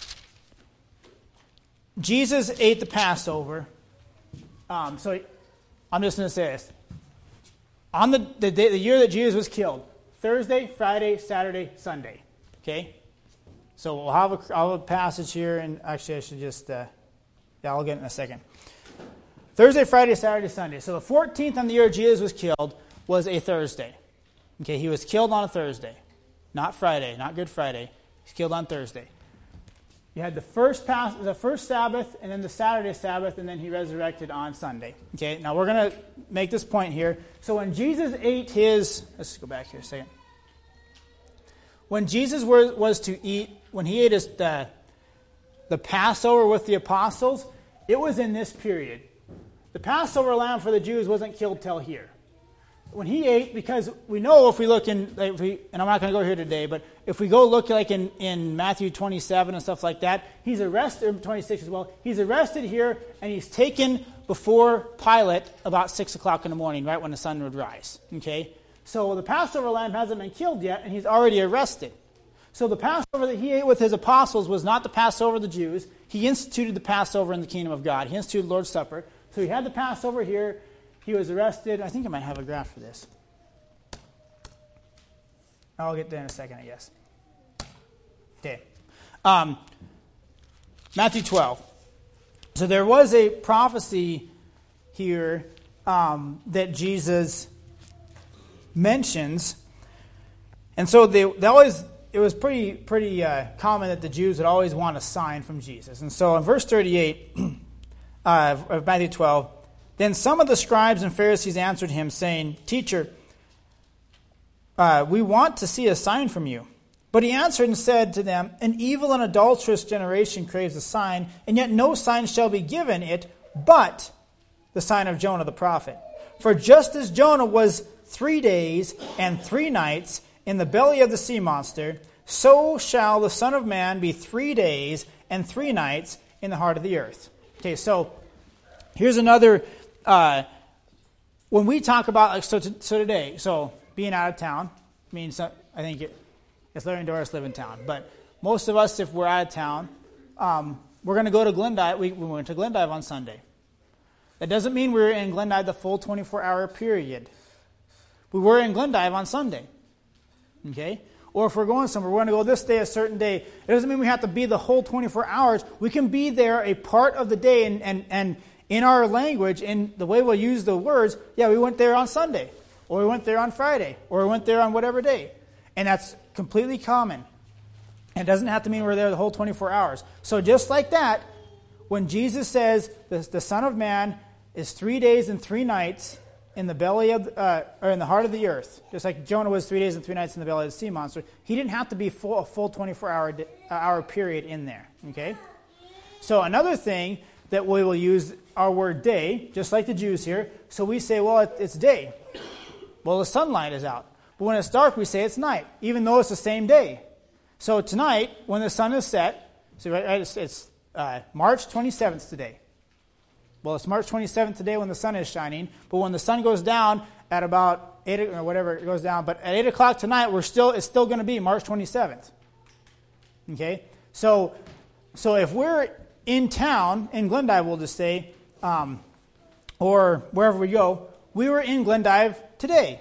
Jesus ate the Passover. Um, so I'm just going to say this. On the, the, day, the year that Jesus was killed, Thursday, Friday, Saturday, Sunday. Okay? So we'll have a, I'll have a passage here, and actually I should just, uh, yeah, I'll get it in a second. Thursday, Friday, Saturday, Sunday. So the fourteenth on the year Jesus was killed was a Thursday. Okay, he was killed on a Thursday. Not Friday, not Good Friday. He's killed on Thursday. You had the first pass, the first Sabbath, and then the Saturday Sabbath, and then he resurrected on Sunday. Okay, now we're going to make this point here. So when Jesus ate his, let's go back here a second. When Jesus was, was to eat, when he ate his, the, the Passover with the apostles, it was in this period. The Passover lamb for the Jews wasn't killed till here. When he ate, because we know if we look in, if we, and I'm not going to go here today, but if we go look like in, in Matthew twenty-seven and stuff like that, he's arrested, twenty-six as well, he's arrested here and he's taken before Pilate about six o'clock in the morning, right when the sun would rise. Okay? So the Passover lamb hasn't been killed yet and he's already arrested. So the Passover that he ate with his apostles was not the Passover of the Jews. He instituted the Passover in the kingdom of God. He instituted the Lord's Supper. So he had the Passover here. He was arrested. I think I might have a graph for this. I'll get there in a second, I guess. Okay. Um, Matthew twelve. So there was a prophecy here um, that Jesus mentions. And so they, they always, it was pretty pretty uh, common that the Jews would always want a sign from Jesus. And so in verse thirty-eight uh, of Matthew twelve, then some of the scribes and Pharisees answered him, saying, Teacher, uh, we want to see a sign from you. But he answered and said to them, An evil and adulterous generation craves a sign, and yet no sign shall be given it, but the sign of Jonah the prophet. For just as Jonah was three days and three nights in the belly of the sea monster, so shall the Son of Man be three days and three nights in the heart of the earth. Okay, so here's another... Uh, when we talk about, like, so, to, so today, so being out of town means, I think it, it's Larry and Doris live in town, but most of us, if we're out of town, um, we're going to go to Glendive. We, we went to Glendive on Sunday. That doesn't mean we were in Glendive the full twenty-four hour period. We were in Glendive on Sunday. Okay? Or if we're going somewhere, we're going to go this day, a certain day. It doesn't mean we have to be the whole twenty-four hours. We can be there a part of the day, and, and, and in our language, in the way we'll use the words, yeah, we went there on Sunday, or we went there on Friday, or we went there on whatever day. And that's completely common. And it doesn't have to mean we're there the whole twenty-four hours. So just like that, when Jesus says the, the Son of Man is three days and three nights in the belly of, uh, or in the heart of the earth, just like Jonah was three days and three nights in the belly of the sea monster, he didn't have to be full, a full twenty-four hour, hour period in there. Okay? So another thing that we will use our word day, just like the Jews here. So we say, well, it, it's day. Well, the sunlight is out. But when it's dark, we say it's night, even though it's the same day. So tonight, when the sun is set, so right, right, it's, it's uh, March twenty-seventh today. Well, it's March twenty-seventh today when the sun is shining. But when the sun goes down at about eight or whatever it goes down, but at eight o'clock tonight, we're still it's still going to be March twenty-seventh. Okay, so so if we're in town, in Glendive, we'll just say, um, or wherever we go, we were in Glendive today.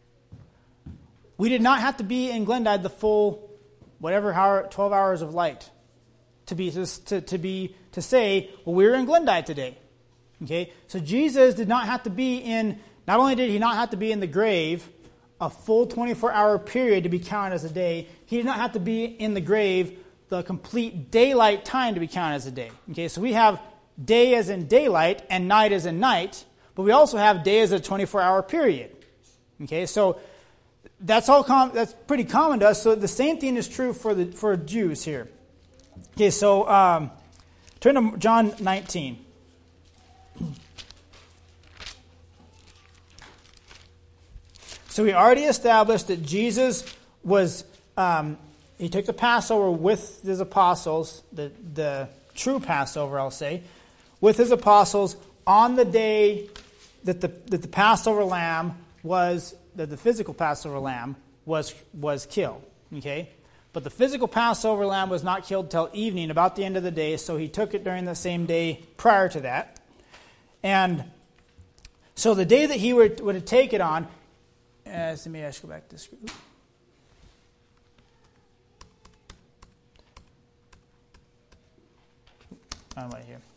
We did not have to be in Glendive the full, whatever, hour, twelve hours of light to be to, to be to say, well, we were in Glendive today. Okay, so Jesus did not have to be in. Not only did he not have to be in the grave a full twenty-four hour period to be counted as a day, he did not have to be in the grave the complete daylight time to be counted as a day. Okay, so we have day as in daylight and night as in night, but we also have day as a twenty-four hour period. Okay, so that's all. Com- that's pretty common to us. So the same thing is true for the for Jews here. Okay, so um, turn to John nineteen. So we already established that Jesus was, um, he took the Passover with his apostles, the, the true Passover, I'll say, with his apostles on the day that the, that the Passover lamb was, that the physical Passover lamb was, was killed. Okay? But the physical Passover lamb was not killed till evening, about the end of the day, so he took it during the same day prior to that. And so the day that he would, would take it on, uh, so maybe I should go back to this group. I'm right here.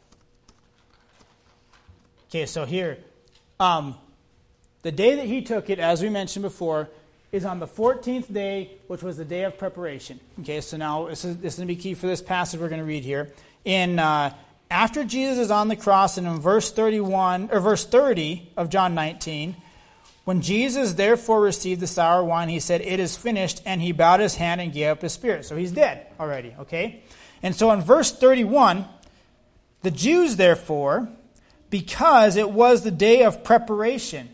Okay, so here, um, the day that he took it, as we mentioned before, is on the fourteenth day, which was the day of preparation. Okay, so now this is, this is going to be key for this passage we're going to read here. In uh, after Jesus is on the cross, and in verse thirty-one or verse thirty of John nineteen, when Jesus therefore received the sour wine, he said, "It is finished," and he bowed his hand and gave up his spirit. So he's dead already. Okay, and so in verse thirty-one, the Jews therefore, because it was the day of preparation,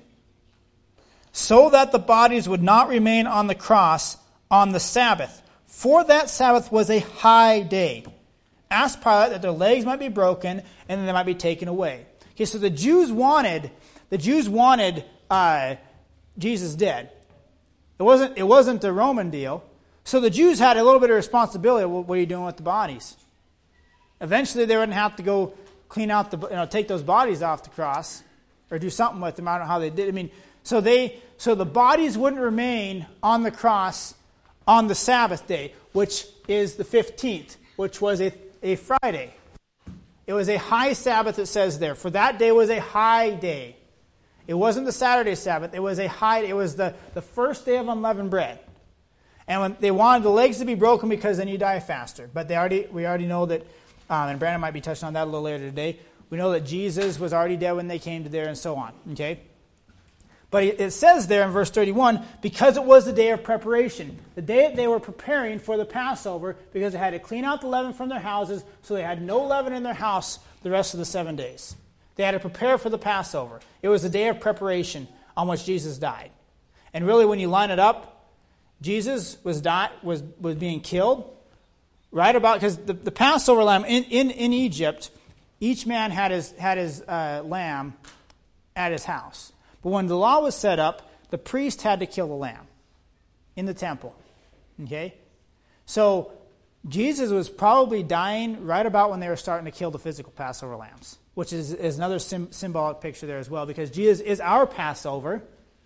so that the bodies would not remain on the cross on the Sabbath. For that Sabbath was a high day. Asked Pilate that their legs might be broken and then they might be taken away. Okay, so the Jews wanted, the Jews wanted uh, Jesus dead. It wasn't, it wasn't the Roman deal. So the Jews had a little bit of responsibility. What are you doing with the bodies? Eventually, they wouldn't have to go clean out the, you know, take those bodies off the cross or do something with them. I don't know how they did. I mean, so they, so the bodies wouldn't remain on the cross on the Sabbath day, which is the fifteenth, which was a, a Friday. It was a high Sabbath, it says there. For that day was a high day. It wasn't the Saturday Sabbath. It was a high. It was the, the first day of unleavened bread. And when they wanted the legs to be broken because then you die faster. But they already, we already know that. Um, and Brandon might be touching on that a little later today. We know that Jesus was already dead when they came to there and so on. Okay? But it says there in verse thirty-one, because it was the day of preparation, the day that they were preparing for the Passover, because they had to clean out the leaven from their houses, so they had no leaven in their house the rest of the seven days. They had to prepare for the Passover. It was the day of preparation on which Jesus died. And really, when you line it up, Jesus was die, was, was being killed right about, because the, the Passover lamb in, in, in Egypt, each man had his, had his uh, lamb at his house. But when the law was set up, the priest had to kill the lamb in the temple. Okay? So Jesus was probably dying right about when they were starting to kill the physical Passover lambs, which is, is another sim, symbolic picture there as well, because Jesus is our Passover,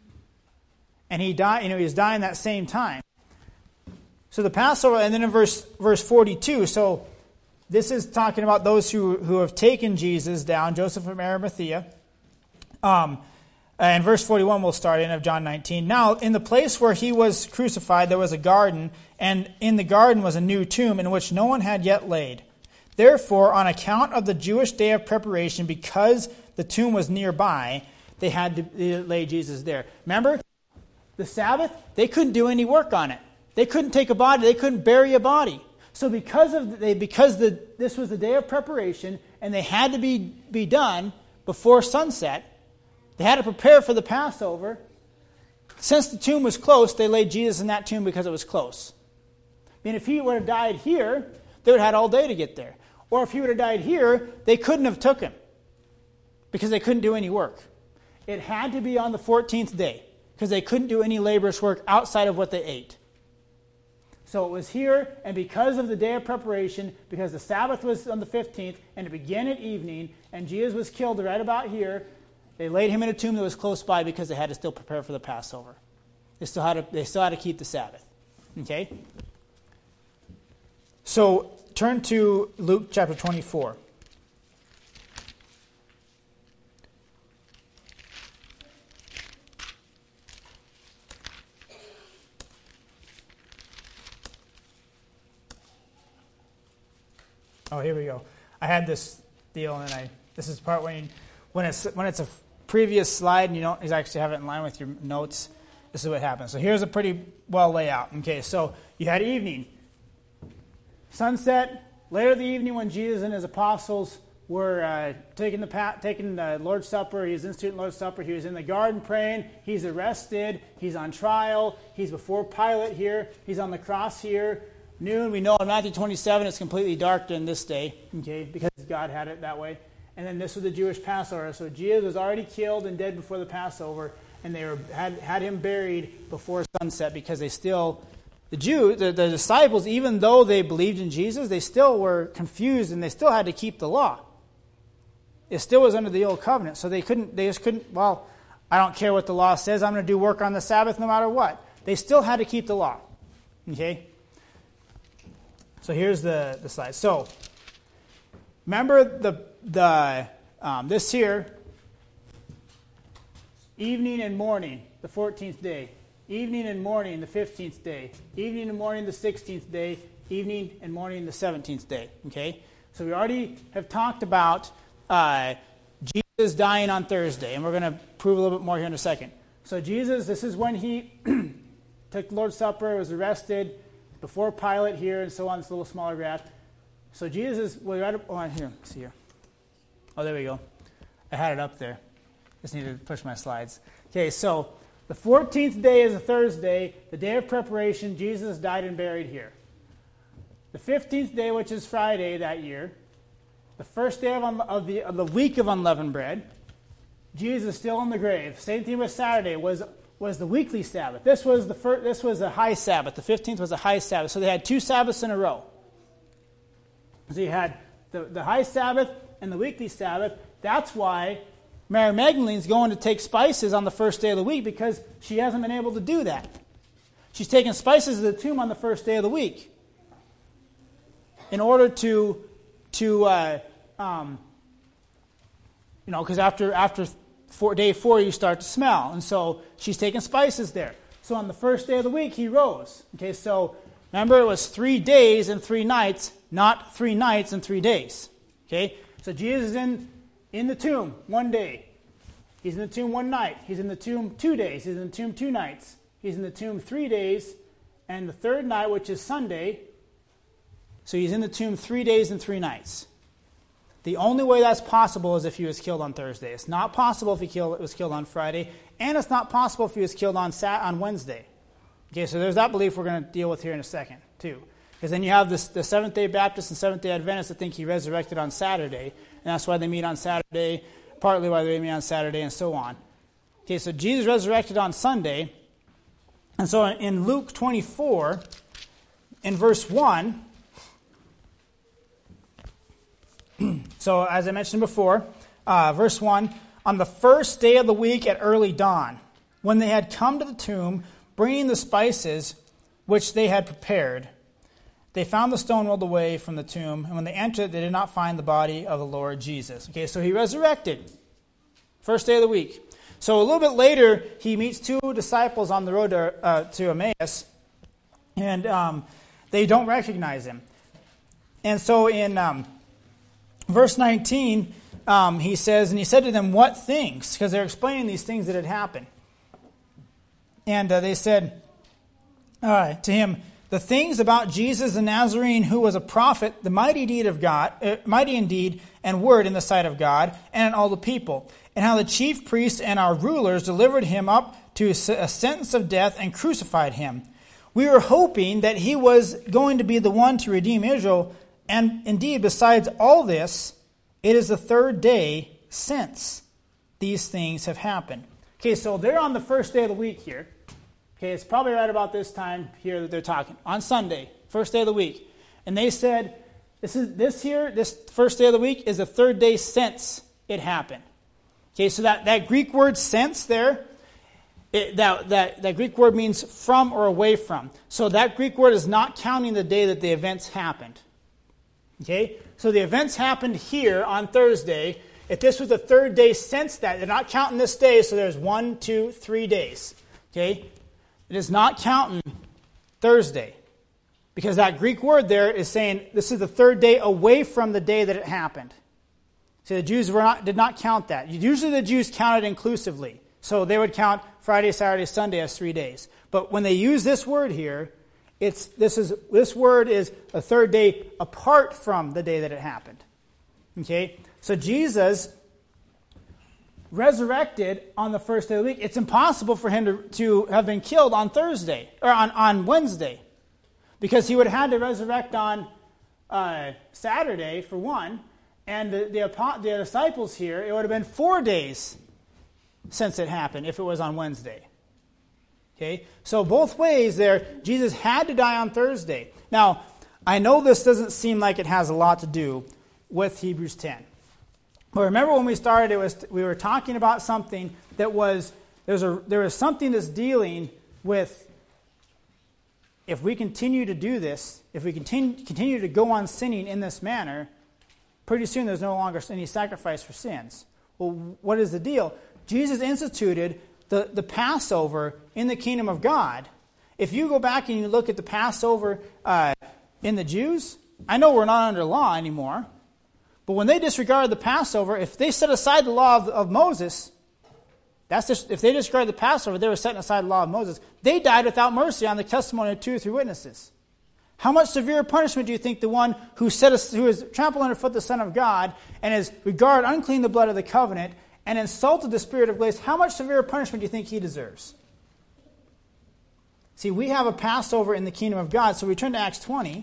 and he died, you know, he was dying that same time. So the Passover, and then in verse verse forty-two, so this is talking about those who, who have taken Jesus down, Joseph from Arimathea. Um, and verse forty-one we'll start in of John nineteen. Now, in the place where he was crucified, there was a garden, and in the garden was a new tomb in which no one had yet laid. Therefore, on account of the Jewish day of preparation, because the tomb was nearby, they had to lay Jesus there. Remember, the Sabbath, they couldn't do any work on it. They couldn't take a body. They couldn't bury a body. So because of they, because the this was the day of preparation, and they had to be, be done before sunset, they had to prepare for the Passover. Since the tomb was close, they laid Jesus in that tomb because it was close. I mean, if he would have died here, they would have had all day to get there. Or if he would have died here, they couldn't have took him because they couldn't do any work. It had to be on the fourteenth day because they couldn't do any laborious work outside of what they ate. So it was here, and because of the day of preparation, because the Sabbath was on the fifteenth, and it began at evening, and Jesus was killed right about here, they laid him in a tomb that was close by because they had to still prepare for the Passover. They still had to, they still had to keep the Sabbath. Okay? So turn to Luke chapter twenty-four. Oh, here we go. I had this deal, and I this is part when you, when it's when it's a previous slide and you don't actually have it in line with your notes. This is what happens. So here's a pretty well layout. Okay, so you had evening, sunset, later in the evening when Jesus and his apostles were uh, taking the pa- taking the Lord's Supper. He was instituting Lord's Supper. He was in the garden praying. He's arrested. He's on trial. He's before Pilate here. He's on the cross here. Noon. We know in Matthew twenty-seven it's completely dark during this day, okay, because God had it that way. And then this was the Jewish Passover. So Jesus was already killed and dead before the Passover, and they were had had him buried before sunset because they still. The Jews, the, the disciples, even though they believed in Jesus, they still were confused and they still had to keep the law. It still was under the old covenant, so they couldn't. They just couldn't. Well, I don't care what the law says. I'm going to do work on the Sabbath no matter what. They still had to keep the law. Okay. So here's the the slide. So remember the the um, this here evening and morning, the fourteenth day. Evening and morning, the fifteenth day. Evening and morning, the sixteenth day. Evening and morning, the seventeenth day. Okay? So we already have talked about uh, Jesus dying on Thursday, and we're going to prove a little bit more here in a second. So Jesus, this is when he took the Lord's Supper, was arrested, before Pilate here, and so on, this little smaller graph. So Jesus, well, right up, oh, here, let's see here. Oh, there we go. I had it up there. Just need to push my slides. Okay, so the fourteenth day is a Thursday, the day of preparation. Jesus died and buried here. The fifteenth day, which is Friday that year, the first day of, un- of, the, of the week of unleavened bread, Jesus is still in the grave. Same thing with Saturday, was was the weekly Sabbath. This was the first, this was a high Sabbath. The fifteenth was a high Sabbath. So they had two Sabbaths in a row. So you had the, the high Sabbath and the weekly Sabbath. That's why Mary Magdalene's going to take spices on the first day of the week, because she hasn't been able to do that. She's taken spices to the tomb on the first day of the week in order to, to uh, um, you know, because after after four, day four you start to smell, and so she's taking spices there. So on the first day of the week he rose. Okay, so remember it was three days and three nights, not three nights and three days. Okay, so Jesus is in. In the tomb, one day. He's in the tomb one night. He's in the tomb two days. He's in the tomb two nights. He's in the tomb three days. And the third night, which is Sunday, so he's in the tomb three days and three nights. The only way that's possible is if he was killed on Thursday. It's not possible if he killed, was killed on Friday. And it's not possible if he was killed on Sat on Wednesday. Okay, so there's that belief we're going to deal with here in a second, too. Because then you have this, the Seventh-day Baptists and Seventh-day Adventists that think he resurrected on Saturday. And that's why they meet on Saturday, partly why they meet on Saturday, and so on. Okay, so Jesus resurrected on Sunday. And so in Luke twenty-four, in verse one, so as I mentioned before, uh, verse one, on the first day of the week at early dawn, when they had come to the tomb, bringing the spices which they had prepared, they found the stone rolled away from the tomb, and when they entered, they did not find the body of the Lord Jesus. Okay, so he resurrected. First day of the week. So a little bit later, he meets two disciples on the road to, uh, to Emmaus, and um, they don't recognize him. And so in um, verse nineteen, um, he says, and he said to them, what things? Because they're explaining these things that had happened. And uh, they said uh, to him, the things about Jesus the Nazarene, who was a prophet, the mighty deed of God, uh, mighty in deed and word in the sight of God and in all the people, and how the chief priests and our rulers delivered him up to a sentence of death and crucified him. We were hoping that he was going to be the one to redeem Israel, and indeed, besides all this, it is the third day since these things have happened. Okay, so they're on the first day of the week here. Okay, it's probably right about this time here that they're talking. On Sunday, first day of the week. And they said, this is this here, this first day of the week is the third day since it happened. Okay, so that, that Greek word since there, it, that, that, that Greek word means from or away from. So that Greek word is not counting the day that the events happened. Okay, so the events happened here on Thursday. If this was the third day since that, they're not counting this day, so there's one, two, three days. Okay, it is not counting Thursday, because that Greek word there is saying this is the third day away from the day that it happened. See, the Jews were not, did not count that. Usually the Jews counted inclusively. So they would count Friday, Saturday, Sunday as three days. But when they use this word here, it's this is this word is a third day apart from the day that it happened. Okay? So Jesus resurrected on the first day of the week. It's impossible for him to, to have been killed on Thursday, or on, on Wednesday, because he would have had to resurrect on uh, Saturday, for one, and the, the, the disciples here, it would have been four days since it happened if it was on Wednesday. Okay? So both ways there, Jesus had to die on Thursday. Now, I know this doesn't seem like it has a lot to do with Hebrews ten. But remember when we started, it was we were talking about something that was there's a there was something that's dealing with, if we continue to do this, if we continue continue to go on sinning in this manner, pretty soon there's no longer any sacrifice for sins. Well, what is the deal? Jesus instituted the, the Passover in the kingdom of God. If you go back and you look at the Passover uh, in the Jews, I know we're not under law anymore. But when they disregarded the Passover, if they set aside the law of, of Moses, that's just, if they disregarded the Passover, they were setting aside the law of Moses. They died without mercy on the testimony of two or three witnesses. How much severe punishment do you think the one who set us, who has trampled underfoot the Son of God and has regarded unclean the blood of the covenant and insulted the Spirit of grace, how much severe punishment do you think he deserves? See, we have a Passover in the kingdom of God. So we turn to Acts twenty.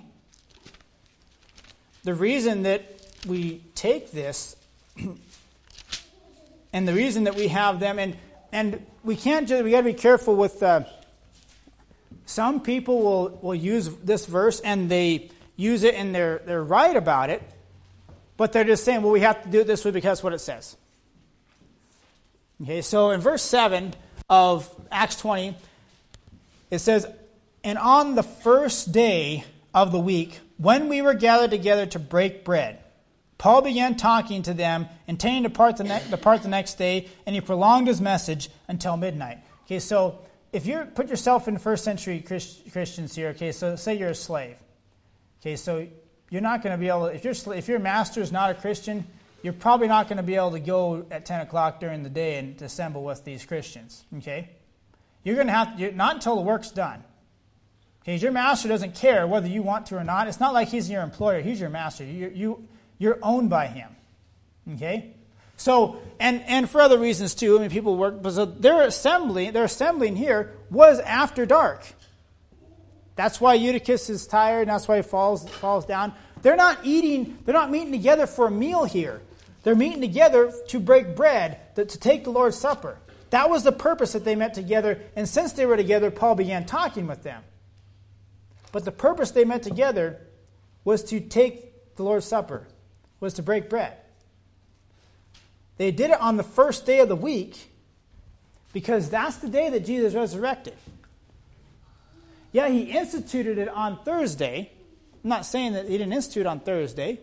The reason that we take this, and the reason that we have them, and and we can't just, we got to be careful with, uh, some people will, will use this verse, and they use it, and they're, they're right about it, but they're just saying, well, we have to do it this way because that's what it says. Okay, so in verse seven of Acts twenty, it says, and on the first day of the week, when we were gathered together to break bread, Paul began talking to them, intending to depart the, ne- depart the next day, and he prolonged his message until midnight. Okay, so if you put yourself in first century Christ- Christians here, okay, so say you're a slave. Okay, so you're not going to be able to, if, your if your master is not a Christian, you're probably not going to be able to go at ten o'clock during the day and assemble with these Christians. Okay? You're going to have to, not until the work's done. Okay, your master doesn't care whether you want to or not. It's not like he's your employer. He's your master. You, you You're owned by him. Okay? So, and, and for other reasons too, I mean, people work, but so their assembly, their assembling here was after dark. That's why Eutychus is tired, and that's why he falls, falls down. They're not eating, they're not meeting together for a meal here. They're meeting together to break bread, to, to take the Lord's Supper. That was the purpose that they met together, and since they were together, Paul began talking with them. But the purpose they met together was to take the Lord's Supper, was to break bread. They did it on the first day of the week because that's the day that Jesus resurrected. Yeah, he instituted it on Thursday. I'm not saying that he didn't institute it on Thursday.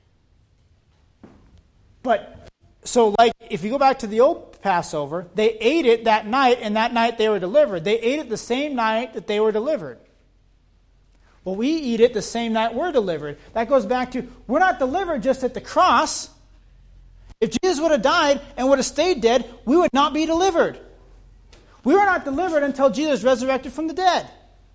But, so like, if you go back to the old Passover, they ate it that night, and that night they were delivered. They ate it the same night that they were delivered. Well, we eat it the same night we're delivered. That goes back to, we're not delivered just at the cross. If Jesus would have died and would have stayed dead, we would not be delivered. We were not delivered until Jesus resurrected from the dead.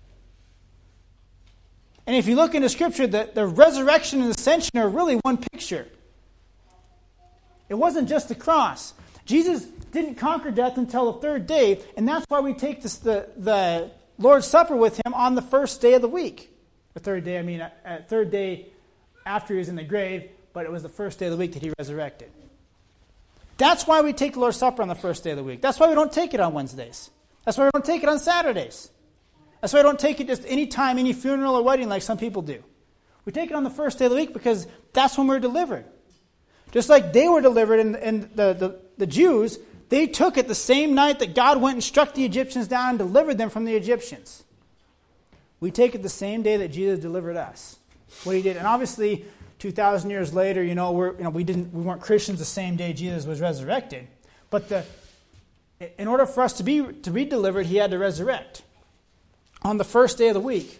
And if you look into Scripture, the, the resurrection and ascension are really one picture. It wasn't just the cross. Jesus didn't conquer death until the third day, and that's why we take this, the, the Lord's Supper with him on the first day of the week. The third day, I mean, uh, third day after he was in the grave, but it was the first day of the week that he resurrected. That's why we take the Lord's Supper on the first day of the week. That's why we don't take it on Wednesdays. That's why we don't take it on Saturdays. That's why we don't take it just any time, any funeral or wedding like some people do. We take it on the first day of the week because that's when we're delivered. Just like they were delivered in, in the, the, the Jews, they took it the same night that God went and struck the Egyptians down and delivered them from the Egyptians. We take it the same day that Jesus delivered us. What he did. And obviously, two thousand years later, you know, we're, you know, we didn't we weren't Christians the same day Jesus was resurrected. But the in order for us to be to be delivered, he had to resurrect on the first day of the week.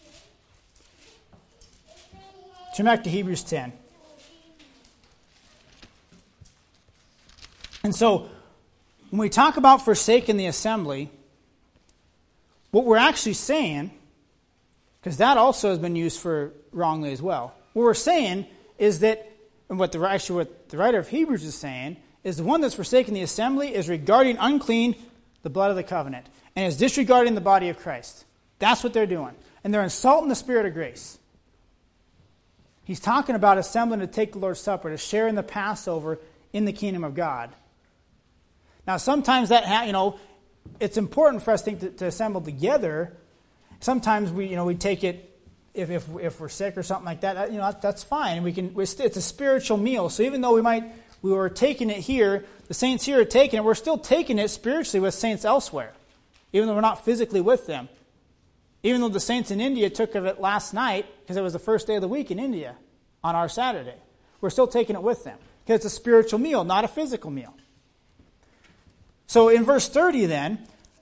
Turn back to Hebrews ten. And so, when we talk about forsaking the assembly, what we're actually saying, because that also has been used for wrongly as well, what we're saying is that and what the actually what the writer of Hebrews is saying is the one that's forsaken the assembly is regarding unclean the blood of the covenant and is disregarding the body of Christ. That's what they're doing. And they're insulting the Spirit of grace. He's talking about assembling to take the Lord's Supper, to share in the Passover in the kingdom of God. Now, sometimes that, ha- you know, it's important for us to, think to, to assemble together. Sometimes we, you know, we take it if if if we're sick or something like that. You know, that, that's fine. We can. It's a spiritual meal. So even though we might we were taking it here, the saints here are taking it. We're still taking it spiritually with saints elsewhere, even though we're not physically with them. Even though the saints in India took of it last night, because it was the first day of the week in India, on our Saturday. We're still taking it with them, because it's a spiritual meal, not a physical meal. So in verse thirty then,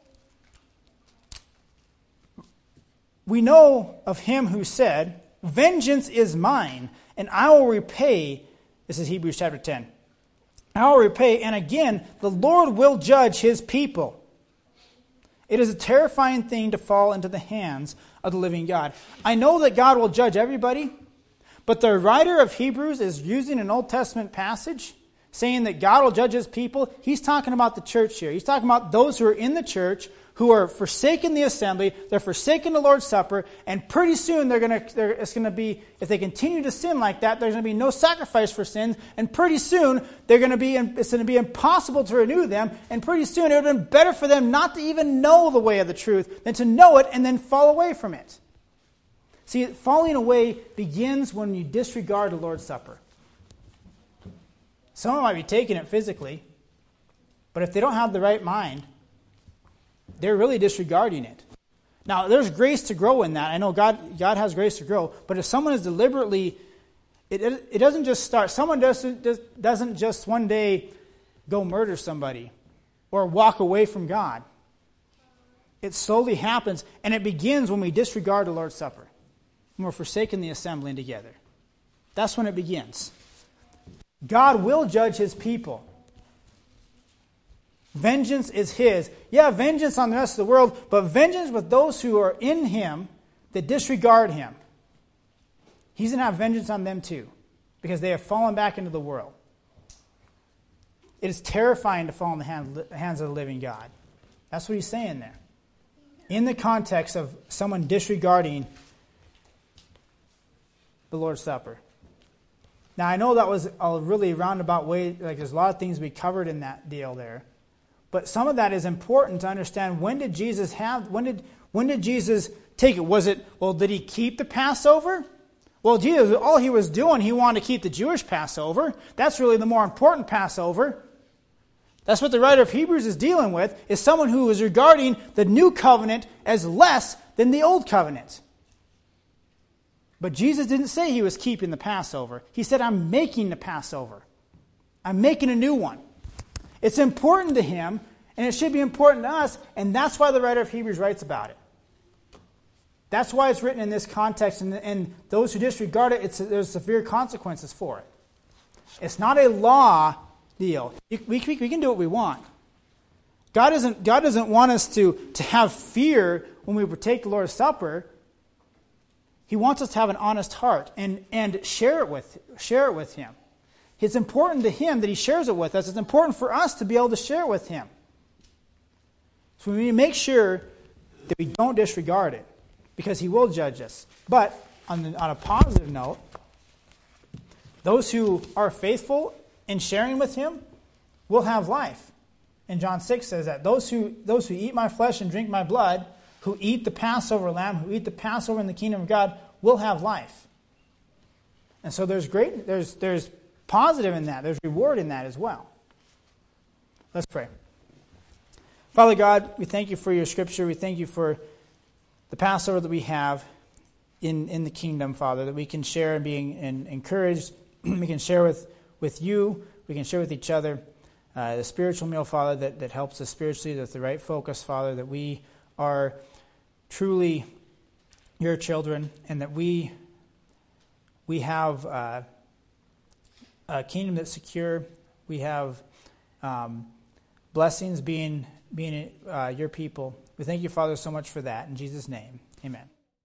we know of him who said, vengeance is mine, and I will repay. This is Hebrews chapter ten. I will repay, and again, the Lord will judge his people. It is a terrifying thing to fall into the hands of the living God. I know that God will judge everybody, but the writer of Hebrews is using an Old Testament passage saying that God will judge his people. He's talking about the church here. He's talking about those who are in the church who are forsaking the assembly, they're forsaking the Lord's Supper, and pretty soon they're going to. It's going to be, if they continue to sin like that, there's going to be no sacrifice for sins, and pretty soon they're going to be. It's going to be impossible to renew them, and pretty soon it would have been better for them not to even know the way of the truth than to know it and then fall away from it. See, falling away begins when you disregard the Lord's Supper. Someone might be taking it physically, but if they don't have the right mind, they're really disregarding it. Now, there's grace to grow in that. I know God God has grace to grow, but if someone is deliberately, it it, it doesn't just start. Someone doesn't, just, doesn't just one day go murder somebody or walk away from God. It slowly happens, and it begins when we disregard the Lord's Supper, when we're forsaking the assembling together. That's when it begins. God will judge his people. Vengeance is his. Yeah, vengeance on the rest of the world, but vengeance with those who are in him that disregard him. He's going to have vengeance on them too, because they have fallen back into the world. It is terrifying to fall in the hand, hands of the living God. That's what he's saying there. In the context of someone disregarding the Lord's Supper. Now, I know that was a really roundabout way, like there's a lot of things we covered in that deal there. But some of that is important to understand. When did Jesus have, when did when did Jesus take it? Was it, well, did he keep the Passover? Well, Jesus, all he was doing, he wanted to keep the Jewish Passover. That's really the more important Passover. That's what the writer of Hebrews is dealing with, is someone who is regarding the new covenant as less than the old covenant. But Jesus didn't say he was keeping the Passover. He said, I'm making the Passover. I'm making a new one. It's important to him, and it should be important to us, and that's why the writer of Hebrews writes about it. That's why it's written in this context, and, and those who disregard it, it's, there's severe consequences for it. It's not a law deal. We, we, we can do what we want. God doesn't, God doesn't want us to, to have fear when we partake the Lord's Supper. He wants us to have an honest heart and, and share it with, share it with him. It's important to him that he shares it with us. It's important for us to be able to share it with him. So we need to make sure that we don't disregard it, because he will judge us. But on, the, on a positive note, those who are faithful in sharing with him will have life. And John six says that those who those who eat my flesh and drink my blood, who eat the Passover lamb, who eat the Passover in the kingdom of God, will have life. And so there's great there's there's positive in that. There's reward in that as well. Let's pray. Father God, we thank you for your scripture. We thank you for the Passover that we have in, in the kingdom, Father, that we can share and being and encouraged. We can share with, with you. We can share with each other. Uh, the spiritual meal, Father, that, that helps us spiritually, with the right focus, Father, that we are truly your children, and that we we have uh, a kingdom that's secure. We have um, blessings being being uh, your people. We thank you, Father, so much for that. In Jesus' name, amen.